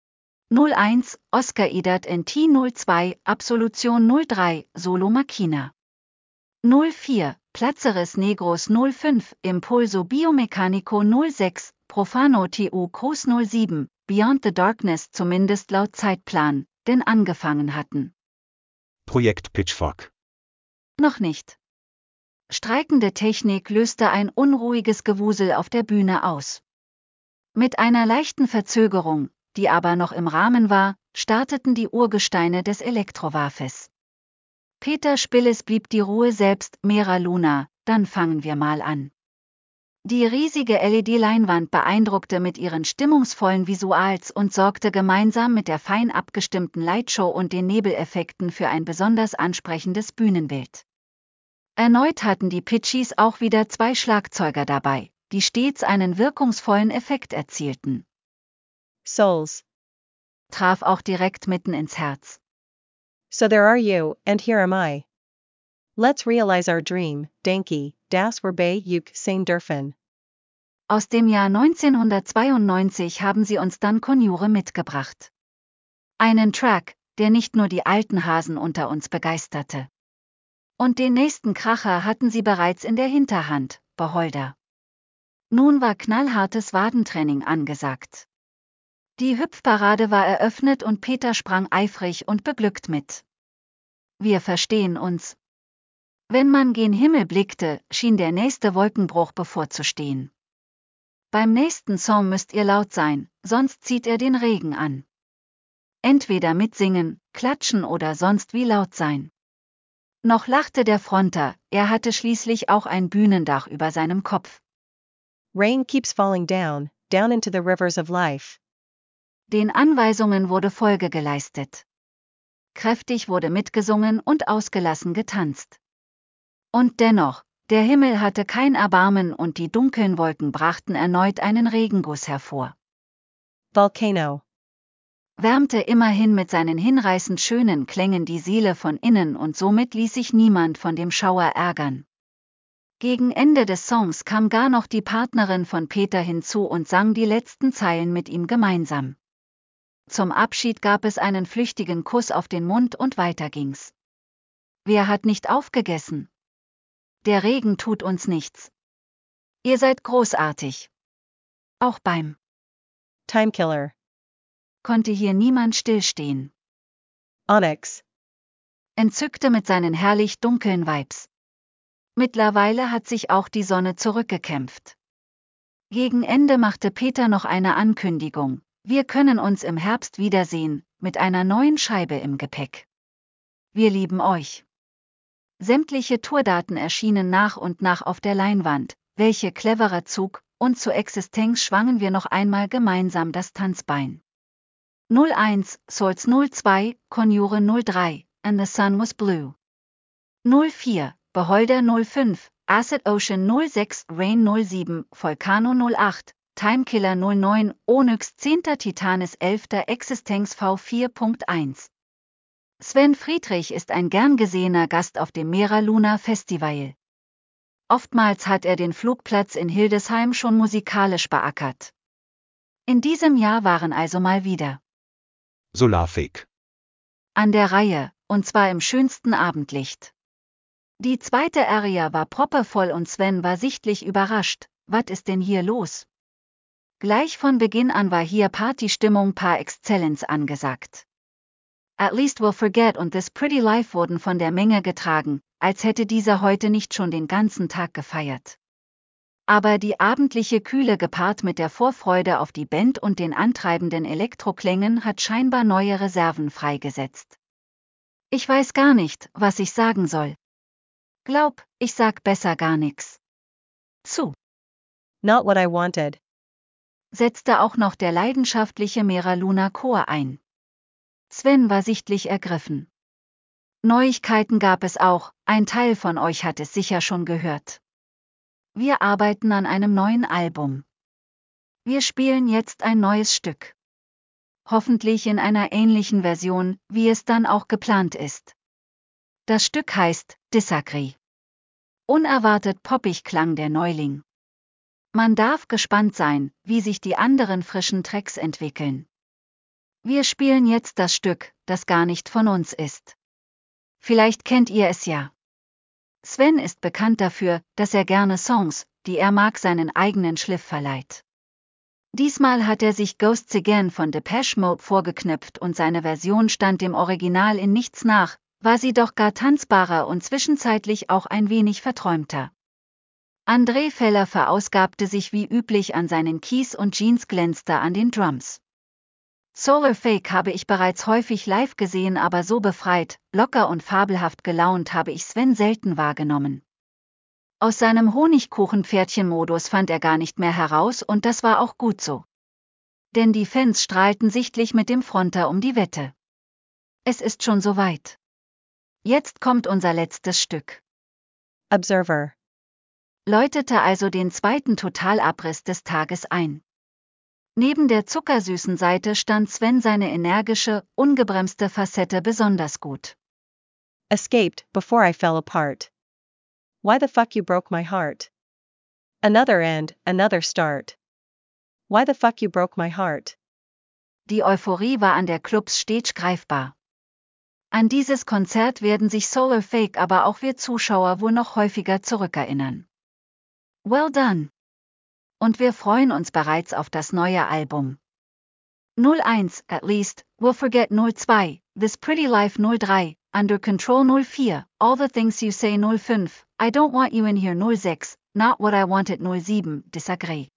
01, Oscar Idat NT 02, Absolution 03, Solo Machina. 04, Placeres Negros 05, Impulso Biomecanico 06, Profano TU Cruz 07, Beyond the Darkness zumindest laut Zeitplan, denn angefangen hatten. Projekt Pitchfork. Noch nicht. Streikende Technik löste ein unruhiges Gewusel auf der Bühne aus. Mit einer leichten Verzögerung, die aber noch im Rahmen war, starteten die Urgesteine des Elektrowafes. Peter Spilles blieb die Ruhe selbst, Mera Luna, dann fangen wir mal an. Die riesige LED-Leinwand beeindruckte mit ihren stimmungsvollen Visuals und sorgte gemeinsam mit der fein abgestimmten Lightshow und den Nebeleffekten für ein besonders ansprechendes Bühnenbild. Erneut hatten die Pitchies auch wieder zwei Schlagzeuger dabei, die stets einen wirkungsvollen Effekt erzielten. Souls. Traf auch direkt mitten ins Herz. So there are you, and here am I. Let's realize our dream, Danke, das wir bei Juk sein dürfen. Aus dem Jahr 1992 haben sie uns dann Konjure mitgebracht. Einen Track, der nicht nur die alten Hasen unter uns begeisterte. Und den nächsten Kracher hatten sie bereits in der Hinterhand, Beholder. Nun war knallhartes Wadentraining angesagt. Die Hüpfparade war eröffnet und Peter sprang eifrig und beglückt mit. Wir verstehen uns. Wenn man gen Himmel blickte, schien der nächste Wolkenbruch bevorzustehen. Beim nächsten Song müsst ihr laut sein, sonst zieht er den Regen an. Entweder mitsingen, klatschen oder sonst wie laut sein. Noch lachte der Fronter, er hatte schließlich auch ein Bühnendach über seinem Kopf. Rain keeps falling down, down into the rivers of life. Den Anweisungen wurde Folge geleistet. Kräftig wurde mitgesungen und ausgelassen getanzt. Und dennoch, der Himmel hatte kein Erbarmen und die dunklen Wolken brachten erneut einen Regenguss hervor. Volcano. Wärmte immerhin mit seinen hinreißend schönen Klängen die Seele von innen und somit ließ sich niemand von dem Schauer ärgern. Gegen Ende des Songs kam gar noch die Partnerin von Peter hinzu und sang die letzten Zeilen mit ihm gemeinsam. Zum Abschied gab es einen flüchtigen Kuss auf den Mund und weiter ging's. Wer hat nicht aufgegessen? Der Regen tut uns nichts. Ihr seid großartig. Auch beim Timekiller. konnte hier niemand stillstehen. Onyx. Entzückte mit seinen herrlich dunklen Vibes. Mittlerweile hat sich auch die Sonne zurückgekämpft. Gegen Ende machte Peter noch eine Ankündigung. Wir können uns im Herbst wiedersehen, mit einer neuen Scheibe im Gepäck. Wir lieben euch. Sämtliche Tourdaten erschienen nach und nach auf der Leinwand. Welche cleverer Zug, und zur Existenz schwangen wir noch einmal gemeinsam das Tanzbein. 01, Souls 02, Conjure 03, And the Sun Was Blue. 04, Beholder 05, Acid Ocean 06, Rain 07, Volcano 08, Timekiller 09, Onyx 10. Titanis 11. Existenz V4.1. Sven Friedrich ist ein gern gesehener Gast auf dem Mera Luna Festival. Oftmals hat er den Flugplatz in Hildesheim schon musikalisch beackert. In diesem Jahr waren also mal wieder Solarfake. an der Reihe, und zwar im schönsten Abendlicht. Die zweite Aria war proppervoll und Sven war sichtlich überrascht. Was ist denn hier los? Gleich von Beginn an war hier Partystimmung par excellence angesagt. At Least We'll Forget und This Pretty Life wurden von der Menge getragen, als hätte dieser heute nicht schon den ganzen Tag gefeiert. Aber die abendliche Kühle gepaart mit der Vorfreude auf die Band und den antreibenden Elektroklängen hat scheinbar neue Reserven freigesetzt. Ich weiß gar nicht, was ich sagen soll. Glaub, ich sag besser gar nix. Not what I wanted. Setzte auch noch der leidenschaftliche Mera Luna Chor ein. Sven war sichtlich ergriffen. Neuigkeiten gab es auch, ein Teil von euch hat es sicher schon gehört. Wir arbeiten an einem neuen Album. Wir spielen jetzt ein neues Stück. Hoffentlich in einer ähnlichen Version, wie es dann auch geplant ist. Das Stück heißt Disagree. Unerwartet poppig klang der Neuling. Man darf gespannt sein, wie sich die anderen frischen Tracks entwickeln. Wir spielen jetzt das Stück, das gar nicht von uns ist. Vielleicht kennt ihr es ja. Sven ist bekannt dafür, dass er gerne Songs, die er mag, seinen eigenen Schliff verleiht. Diesmal hat er sich Ghosts Again von Depeche Mode vorgeknüpft und seine Version stand dem Original in nichts nach, war sie doch gar tanzbarer und zwischenzeitlich auch ein wenig verträumter. André Feller verausgabte sich wie üblich an seinen Keys und Jeans glänzte an den Drums. Solarfake habe ich bereits häufig live gesehen, aber so befreit, locker und fabelhaft gelaunt habe ich Sven selten wahrgenommen. Aus seinem Honigkuchenpferdchen-Modus fand er gar nicht mehr heraus und das war auch gut so. Denn die Fans strahlten sichtlich mit dem Fronter um die Wette. Es ist schon soweit. Jetzt kommt unser letztes Stück. Observer. Läutete also den zweiten Totalabriss des Tages ein. Neben der zuckersüßen Seite stand Sven seine energische, ungebremste Facette besonders gut. Escaped before I fell apart. Why the fuck you broke my heart? Another end, another start. Why the fuck you broke my heart? Die Euphorie war an der Clubs stets greifbar. An dieses Konzert werden sich Solarfake aber auch wir Zuschauer wohl noch häufiger zurückerinnern. Well done! Und wir freuen uns bereits auf das neue Album. 01, At Least We'll Forget 02, This Pretty Life 03, Under Control 04, All the Things You Say 05, I Don't Want You in Here 06, Not What I Wanted 07, Disagree.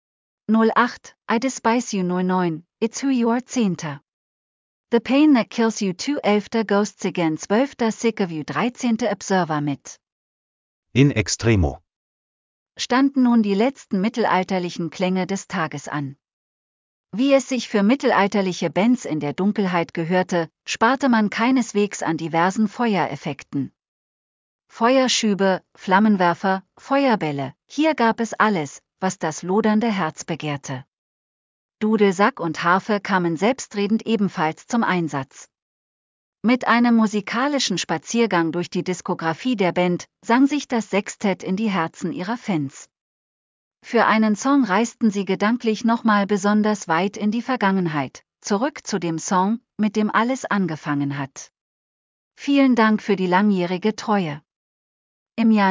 08, I Despise You 09, It's Who You Are 10. The Pain That Kills You 2 11. Ghosts Again 12. Sick of You 13. Observer mit. In extremo. Standen nun die letzten mittelalterlichen Klänge des Tages an. Wie es sich für mittelalterliche Bands in der Dunkelheit gehörte, sparte man keineswegs an diversen Feuereffekten. Feuerschübe, Flammenwerfer, Feuerbälle, hier gab es alles, was das lodernde Herz begehrte. Dudelsack und Harfe kamen selbstredend ebenfalls zum Einsatz. Mit einem musikalischen Spaziergang durch die Diskografie der Band sang sich das Sextett in die Herzen ihrer Fans. Für einen Song reisten sie gedanklich nochmal besonders weit in die Vergangenheit, zurück zu dem Song, mit dem alles angefangen hat. Vielen Dank für die langjährige Treue. Im Jahr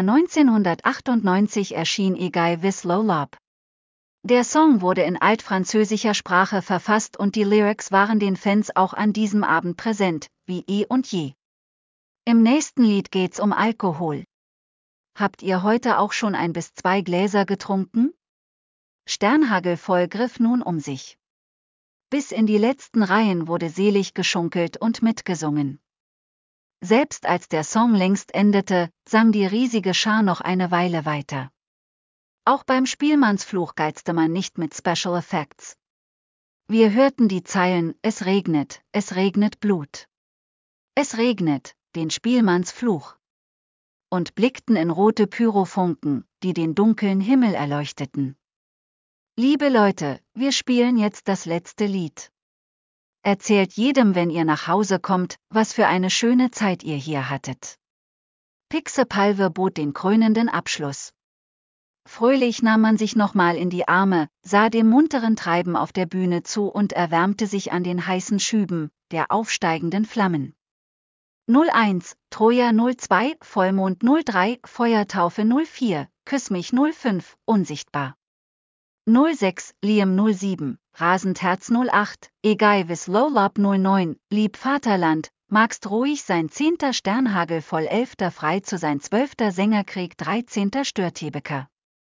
1998 erschien Egai Vis Low Lob. Der Song wurde in altfranzösischer Sprache verfasst und die Lyrics waren den Fans auch an diesem Abend präsent, wie eh und je. Im nächsten Lied geht's um Alkohol. Habt ihr heute auch schon 1 bis 2 Gläser getrunken? Sternhagelvoll griff nun um sich. Bis in die letzten Reihen wurde selig geschunkelt und mitgesungen. Selbst als der Song längst endete, sang die riesige Schar noch eine Weile weiter. Auch beim Spielmannsfluch geizte man nicht mit Special Effects. Wir hörten die Zeilen: Es regnet Blut. Es regnet, den Spielmannsfluch. Und blickten in rote Pyrofunken, die den dunklen Himmel erleuchteten. Liebe Leute, wir spielen jetzt das letzte Lied. Erzählt jedem, wenn ihr nach Hause kommt, was für eine schöne Zeit ihr hier hattet. Pixepalve bot den krönenden Abschluss. Fröhlich nahm man sich nochmal in die Arme, sah dem munteren Treiben auf der Bühne zu und erwärmte sich an den heißen Schüben der aufsteigenden Flammen. 01, Troja 02, Vollmond 03, Feuertaufe 04, Küss mich 05, Unsichtbar. 06, Liam 07, Rasendherz 08, Egai Vis Low Lob 09, Lieb Vaterland, magst ruhig sein 10. Sternhagel voll 11. frei zu sein 12. Sängerkrieg 13. Störtebeker.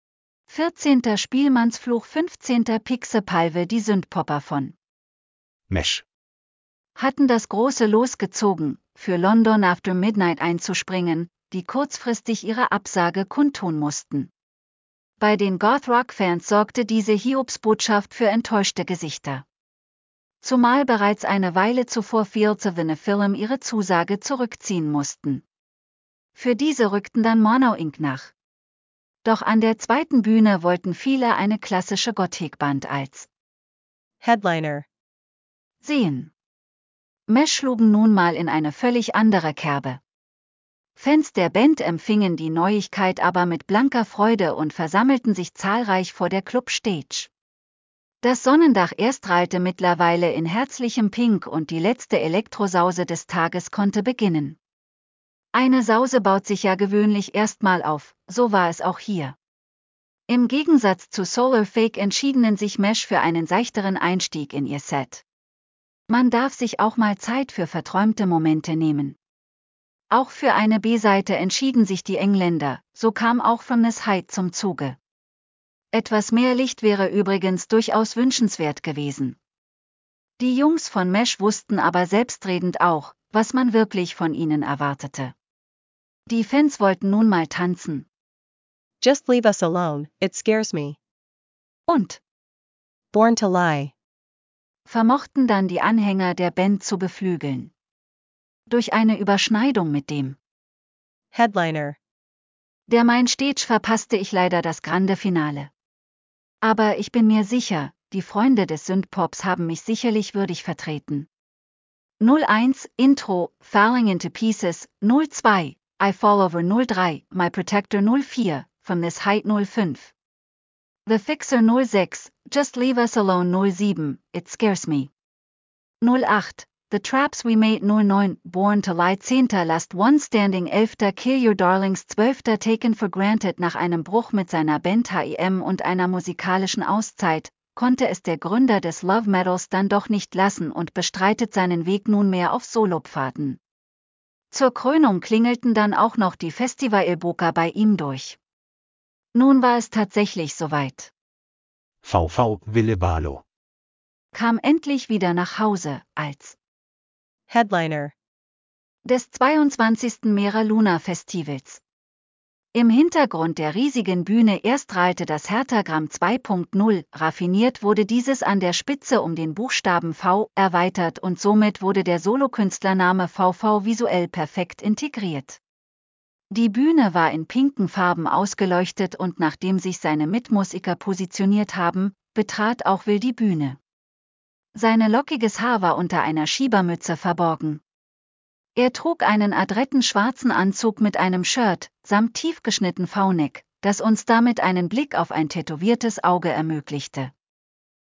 14. Spielmannsfluch 15. Pixepalve die Sündpopper von Mesh. Hatten das große Los gezogen, für London After Midnight einzuspringen, die kurzfristig ihre Absage kundtun mussten. Bei den Goth-Rock-Fans sorgte diese Hiobsbotschaft für enttäuschte Gesichter. Zumal bereits eine Weile zuvor Fields of the Nephilim ihre Zusage zurückziehen mussten. Für diese rückten dann Mono Inc. nach. Doch an der zweiten Bühne wollten viele eine klassische Gothic-Band als Headliner sehen. Mesh schlugen nun mal in eine völlig andere Kerbe. Fans der Band empfingen die Neuigkeit aber mit blanker Freude und versammelten sich zahlreich vor der Club-Stage. Das Sonnendach erstrahlte mittlerweile in herzlichem Pink und die letzte Elektrosause des Tages konnte beginnen. Eine Sause baut sich ja gewöhnlich erstmal auf, so war es auch hier. Im Gegensatz zu Solar Fake entschieden sich Mesh für einen seichteren Einstieg in ihr Set. Man darf sich auch mal Zeit für verträumte Momente nehmen. Auch für eine B-Seite entschieden sich die Engländer, so kam auch From This Height zum Zuge. Etwas mehr Licht wäre übrigens durchaus wünschenswert gewesen. Die Jungs von Mesh wussten aber selbstredend auch, was man wirklich von ihnen erwartete. Die Fans wollten nun mal tanzen. Just Leave Us Alone, It Scares Me Und Born to Lie vermochten dann die Anhänger der Band zu beflügeln. Durch eine Überschneidung mit dem Headliner der Mainstage verpasste ich leider das Grande Finale. Aber ich bin mir sicher, die Freunde des Synthpops haben mich sicherlich würdig vertreten. 01, Intro, Falling into Pieces, 02, I Fall Over 03, My Protector 04, From This Height 05. The Fixer 06, Just Leave Us Alone 07, It Scares Me. 08, The Traps We Made 09, Born to Lie 10. Last One Standing 11. Kill Your Darlings 12. Taken for Granted. Nach einem Bruch mit seiner Band HIM und einer musikalischen Auszeit, konnte es der Gründer des Love Metals dann doch nicht lassen und bestreitet seinen Weg nunmehr auf Solopfaden. Zur Krönung klingelten dann auch noch die Festivalbooker bei ihm durch. Nun war es tatsächlich soweit. VV Willebalo. Kam endlich wieder nach Hause, als Headliner des 22. Mera Luna Festivals. Im Hintergrund der riesigen Bühne erstrahlte das Hertagramm 2.0, raffiniert wurde dieses an der Spitze um den Buchstaben V erweitert und somit wurde der Solokünstlername VV visuell perfekt integriert. Die Bühne war in pinken Farben ausgeleuchtet und nachdem sich seine Mitmusiker positioniert haben, betrat auch Will die Bühne. Sein lockiges Haar war unter einer Schiebermütze verborgen. Er trug einen adretten schwarzen Anzug mit einem Shirt, samt tiefgeschnitten V-Neck, das uns damit einen Blick auf ein tätowiertes Auge ermöglichte.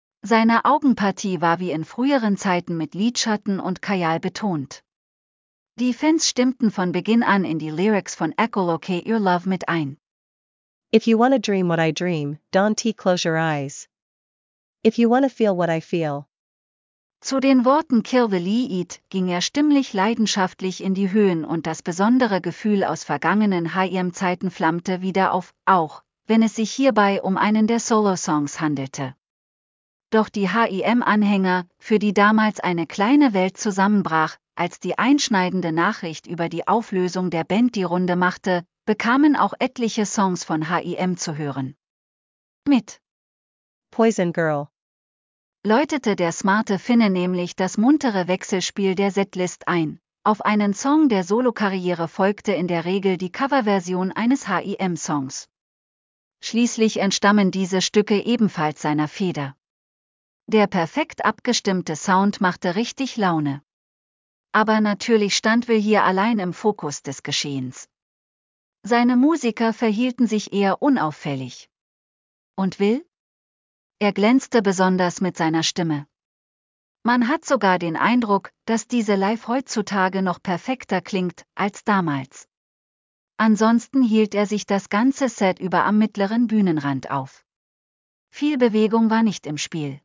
Seine Augenpartie war wie in früheren Zeiten mit Lidschatten und Kajal betont. Die Fans stimmten von Beginn an in die Lyrics von Echolocate Your Love mit ein. If you wanna dream what I dream, don't close your eyes. If you wanna feel what I feel. Zu den Worten Kill the Lead ging er stimmlich leidenschaftlich in die Höhen und das besondere Gefühl aus vergangenen HIM-Zeiten flammte wieder auf, auch wenn es sich hierbei um einen der Solo-Songs handelte. Doch die HIM-Anhänger, für die damals eine kleine Welt zusammenbrach, als die einschneidende Nachricht über die Auflösung der Band die Runde machte, bekamen auch etliche Songs von HIM zu hören. Mit Poison Girl läutete der smarte Finne nämlich das muntere Wechselspiel der Setlist ein. Auf einen Song der Solokarriere folgte in der Regel die Coverversion eines HIM-Songs. Schließlich entstammen diese Stücke ebenfalls seiner Feder. Der perfekt abgestimmte Sound machte richtig Laune. Aber natürlich stand Will hier allein im Fokus des Geschehens. Seine Musiker verhielten sich eher unauffällig. Und Will? Er glänzte besonders mit seiner Stimme. Man hat sogar den Eindruck, dass diese live heutzutage noch perfekter klingt als damals. Ansonsten hielt er sich das ganze Set über am mittleren Bühnenrand auf. Viel Bewegung war nicht im Spiel.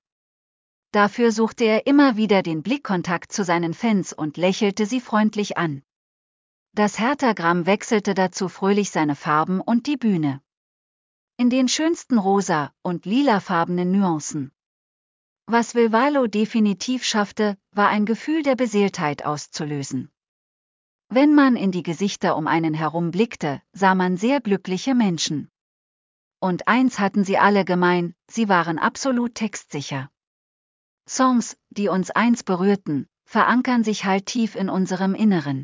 Dafür suchte er immer wieder den Blickkontakt zu seinen Fans und lächelte sie freundlich an. Das Herthagramm wechselte dazu fröhlich seine Farben und die Bühne. In den schönsten rosa- und lilafarbenen Nuancen. Was Will Valo definitiv schaffte, war ein Gefühl der Beseeltheit auszulösen. Wenn man in die Gesichter um einen herum blickte, sah man sehr glückliche Menschen. Und eins hatten sie alle gemein, sie waren absolut textsicher. Songs, die uns eins berührten, verankern sich halt tief in unserem Inneren.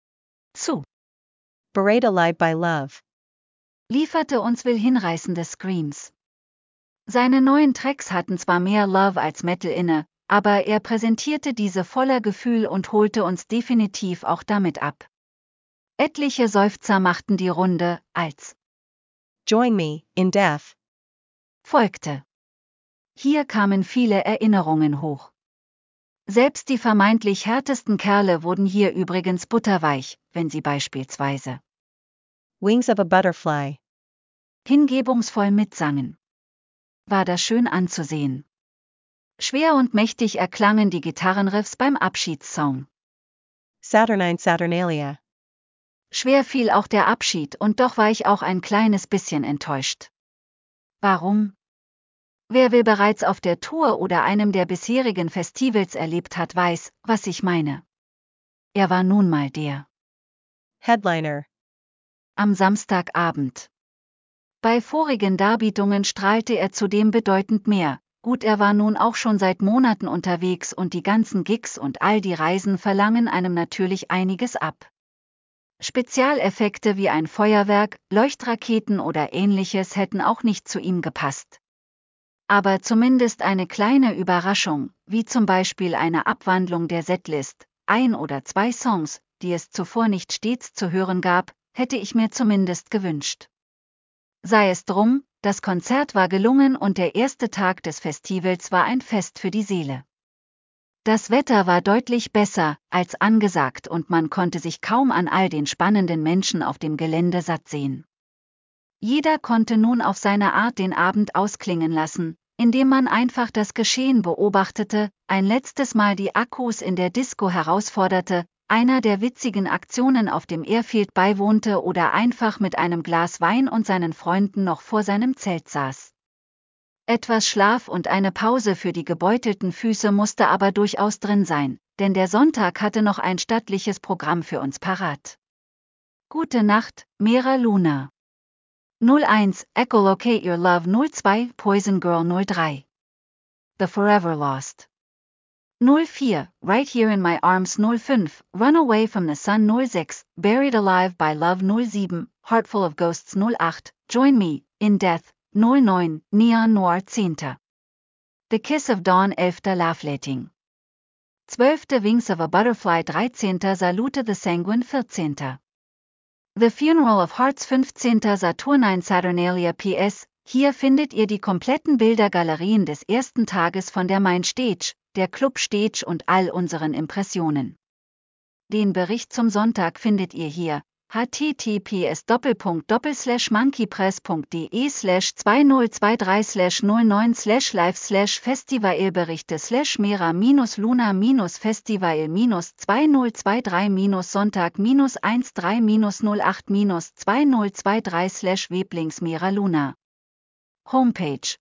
Zu Buried Alive by Love lieferte uns Will hinreißende Screams. Seine neuen Tracks hatten zwar mehr Love als Metal inne, aber er präsentierte diese voller Gefühl und holte uns definitiv auch damit ab. Etliche Seufzer machten die Runde, als Join Me in Death folgte. Hier kamen viele Erinnerungen hoch. Selbst die vermeintlich härtesten Kerle wurden hier übrigens butterweich, wenn sie beispielsweise Wings of a Butterfly hingebungsvoll mitsangen. War das schön anzusehen. Schwer und mächtig erklangen die Gitarrenriffs beim Abschiedssong. Saturnine Saturnalia. Schwer fiel auch der Abschied und doch war ich auch ein kleines bisschen enttäuscht. Warum? Wer Will bereits auf der Tour oder einem der bisherigen Festivals erlebt hat, weiß, was ich meine. Er war nun mal der Headliner am Samstagabend. Bei vorigen Darbietungen strahlte er zudem bedeutend mehr. Gut, er war nun auch schon seit Monaten unterwegs und die ganzen Gigs und all die Reisen verlangen einem natürlich einiges ab. Spezialeffekte wie ein Feuerwerk, Leuchtraketen oder ähnliches hätten auch nicht zu ihm gepasst. Aber zumindest eine kleine Überraschung, wie zum Beispiel eine Abwandlung der Setlist, 1 oder 2 Songs, die es zuvor nicht stets zu hören gab, hätte ich mir zumindest gewünscht. Sei es drum, das Konzert war gelungen und der erste Tag des Festivals war ein Fest für die Seele. Das Wetter war deutlich besser als angesagt und man konnte sich kaum an all den spannenden Menschen auf dem Gelände satt sehen. Jeder konnte nun auf seine Art den Abend ausklingen lassen, indem man einfach das Geschehen beobachtete, ein letztes Mal die Akkus in der Disco herausforderte, einer der witzigen Aktionen auf dem Airfield beiwohnte oder einfach mit einem Glas Wein und seinen Freunden noch vor seinem Zelt saß. Etwas Schlaf und eine Pause für die gebeutelten Füße musste aber durchaus drin sein, denn der Sonntag hatte noch ein stattliches Programm für uns parat. Gute Nacht, Mera Luna. 01, Echolocate Your Love 02, Poison Girl 03. The Forever Lost. 04, Right Here in My Arms 05, Run Away from the Sun 06, Buried Alive by Love 07, Heartful of Ghosts 08, Join Me in Death 09, Neon Noir 10. The Kiss of Dawn 11. Love-Letting. 12. Wings of a Butterfly 13. Salute the Sanguine 14. The Funeral of Hearts 15. Saturnine Saturnalia PS. Hier findet ihr die kompletten Bildergalerien des ersten Tages von der Main Stage, der Club Stage und all unseren Impressionen. Den Bericht zum Sonntag findet ihr hier. https://monkeypress.de/2023/09/live/mera-luna-2023/2023/weblingsmera-luna. Homepage: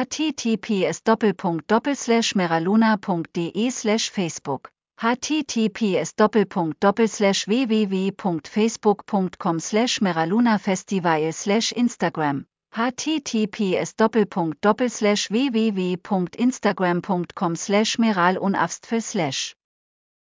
https://meraluna.de/Facebook https://www.facebook.com/meraluna-festival/Instagram https://www.instagram.com/meralunavstfel/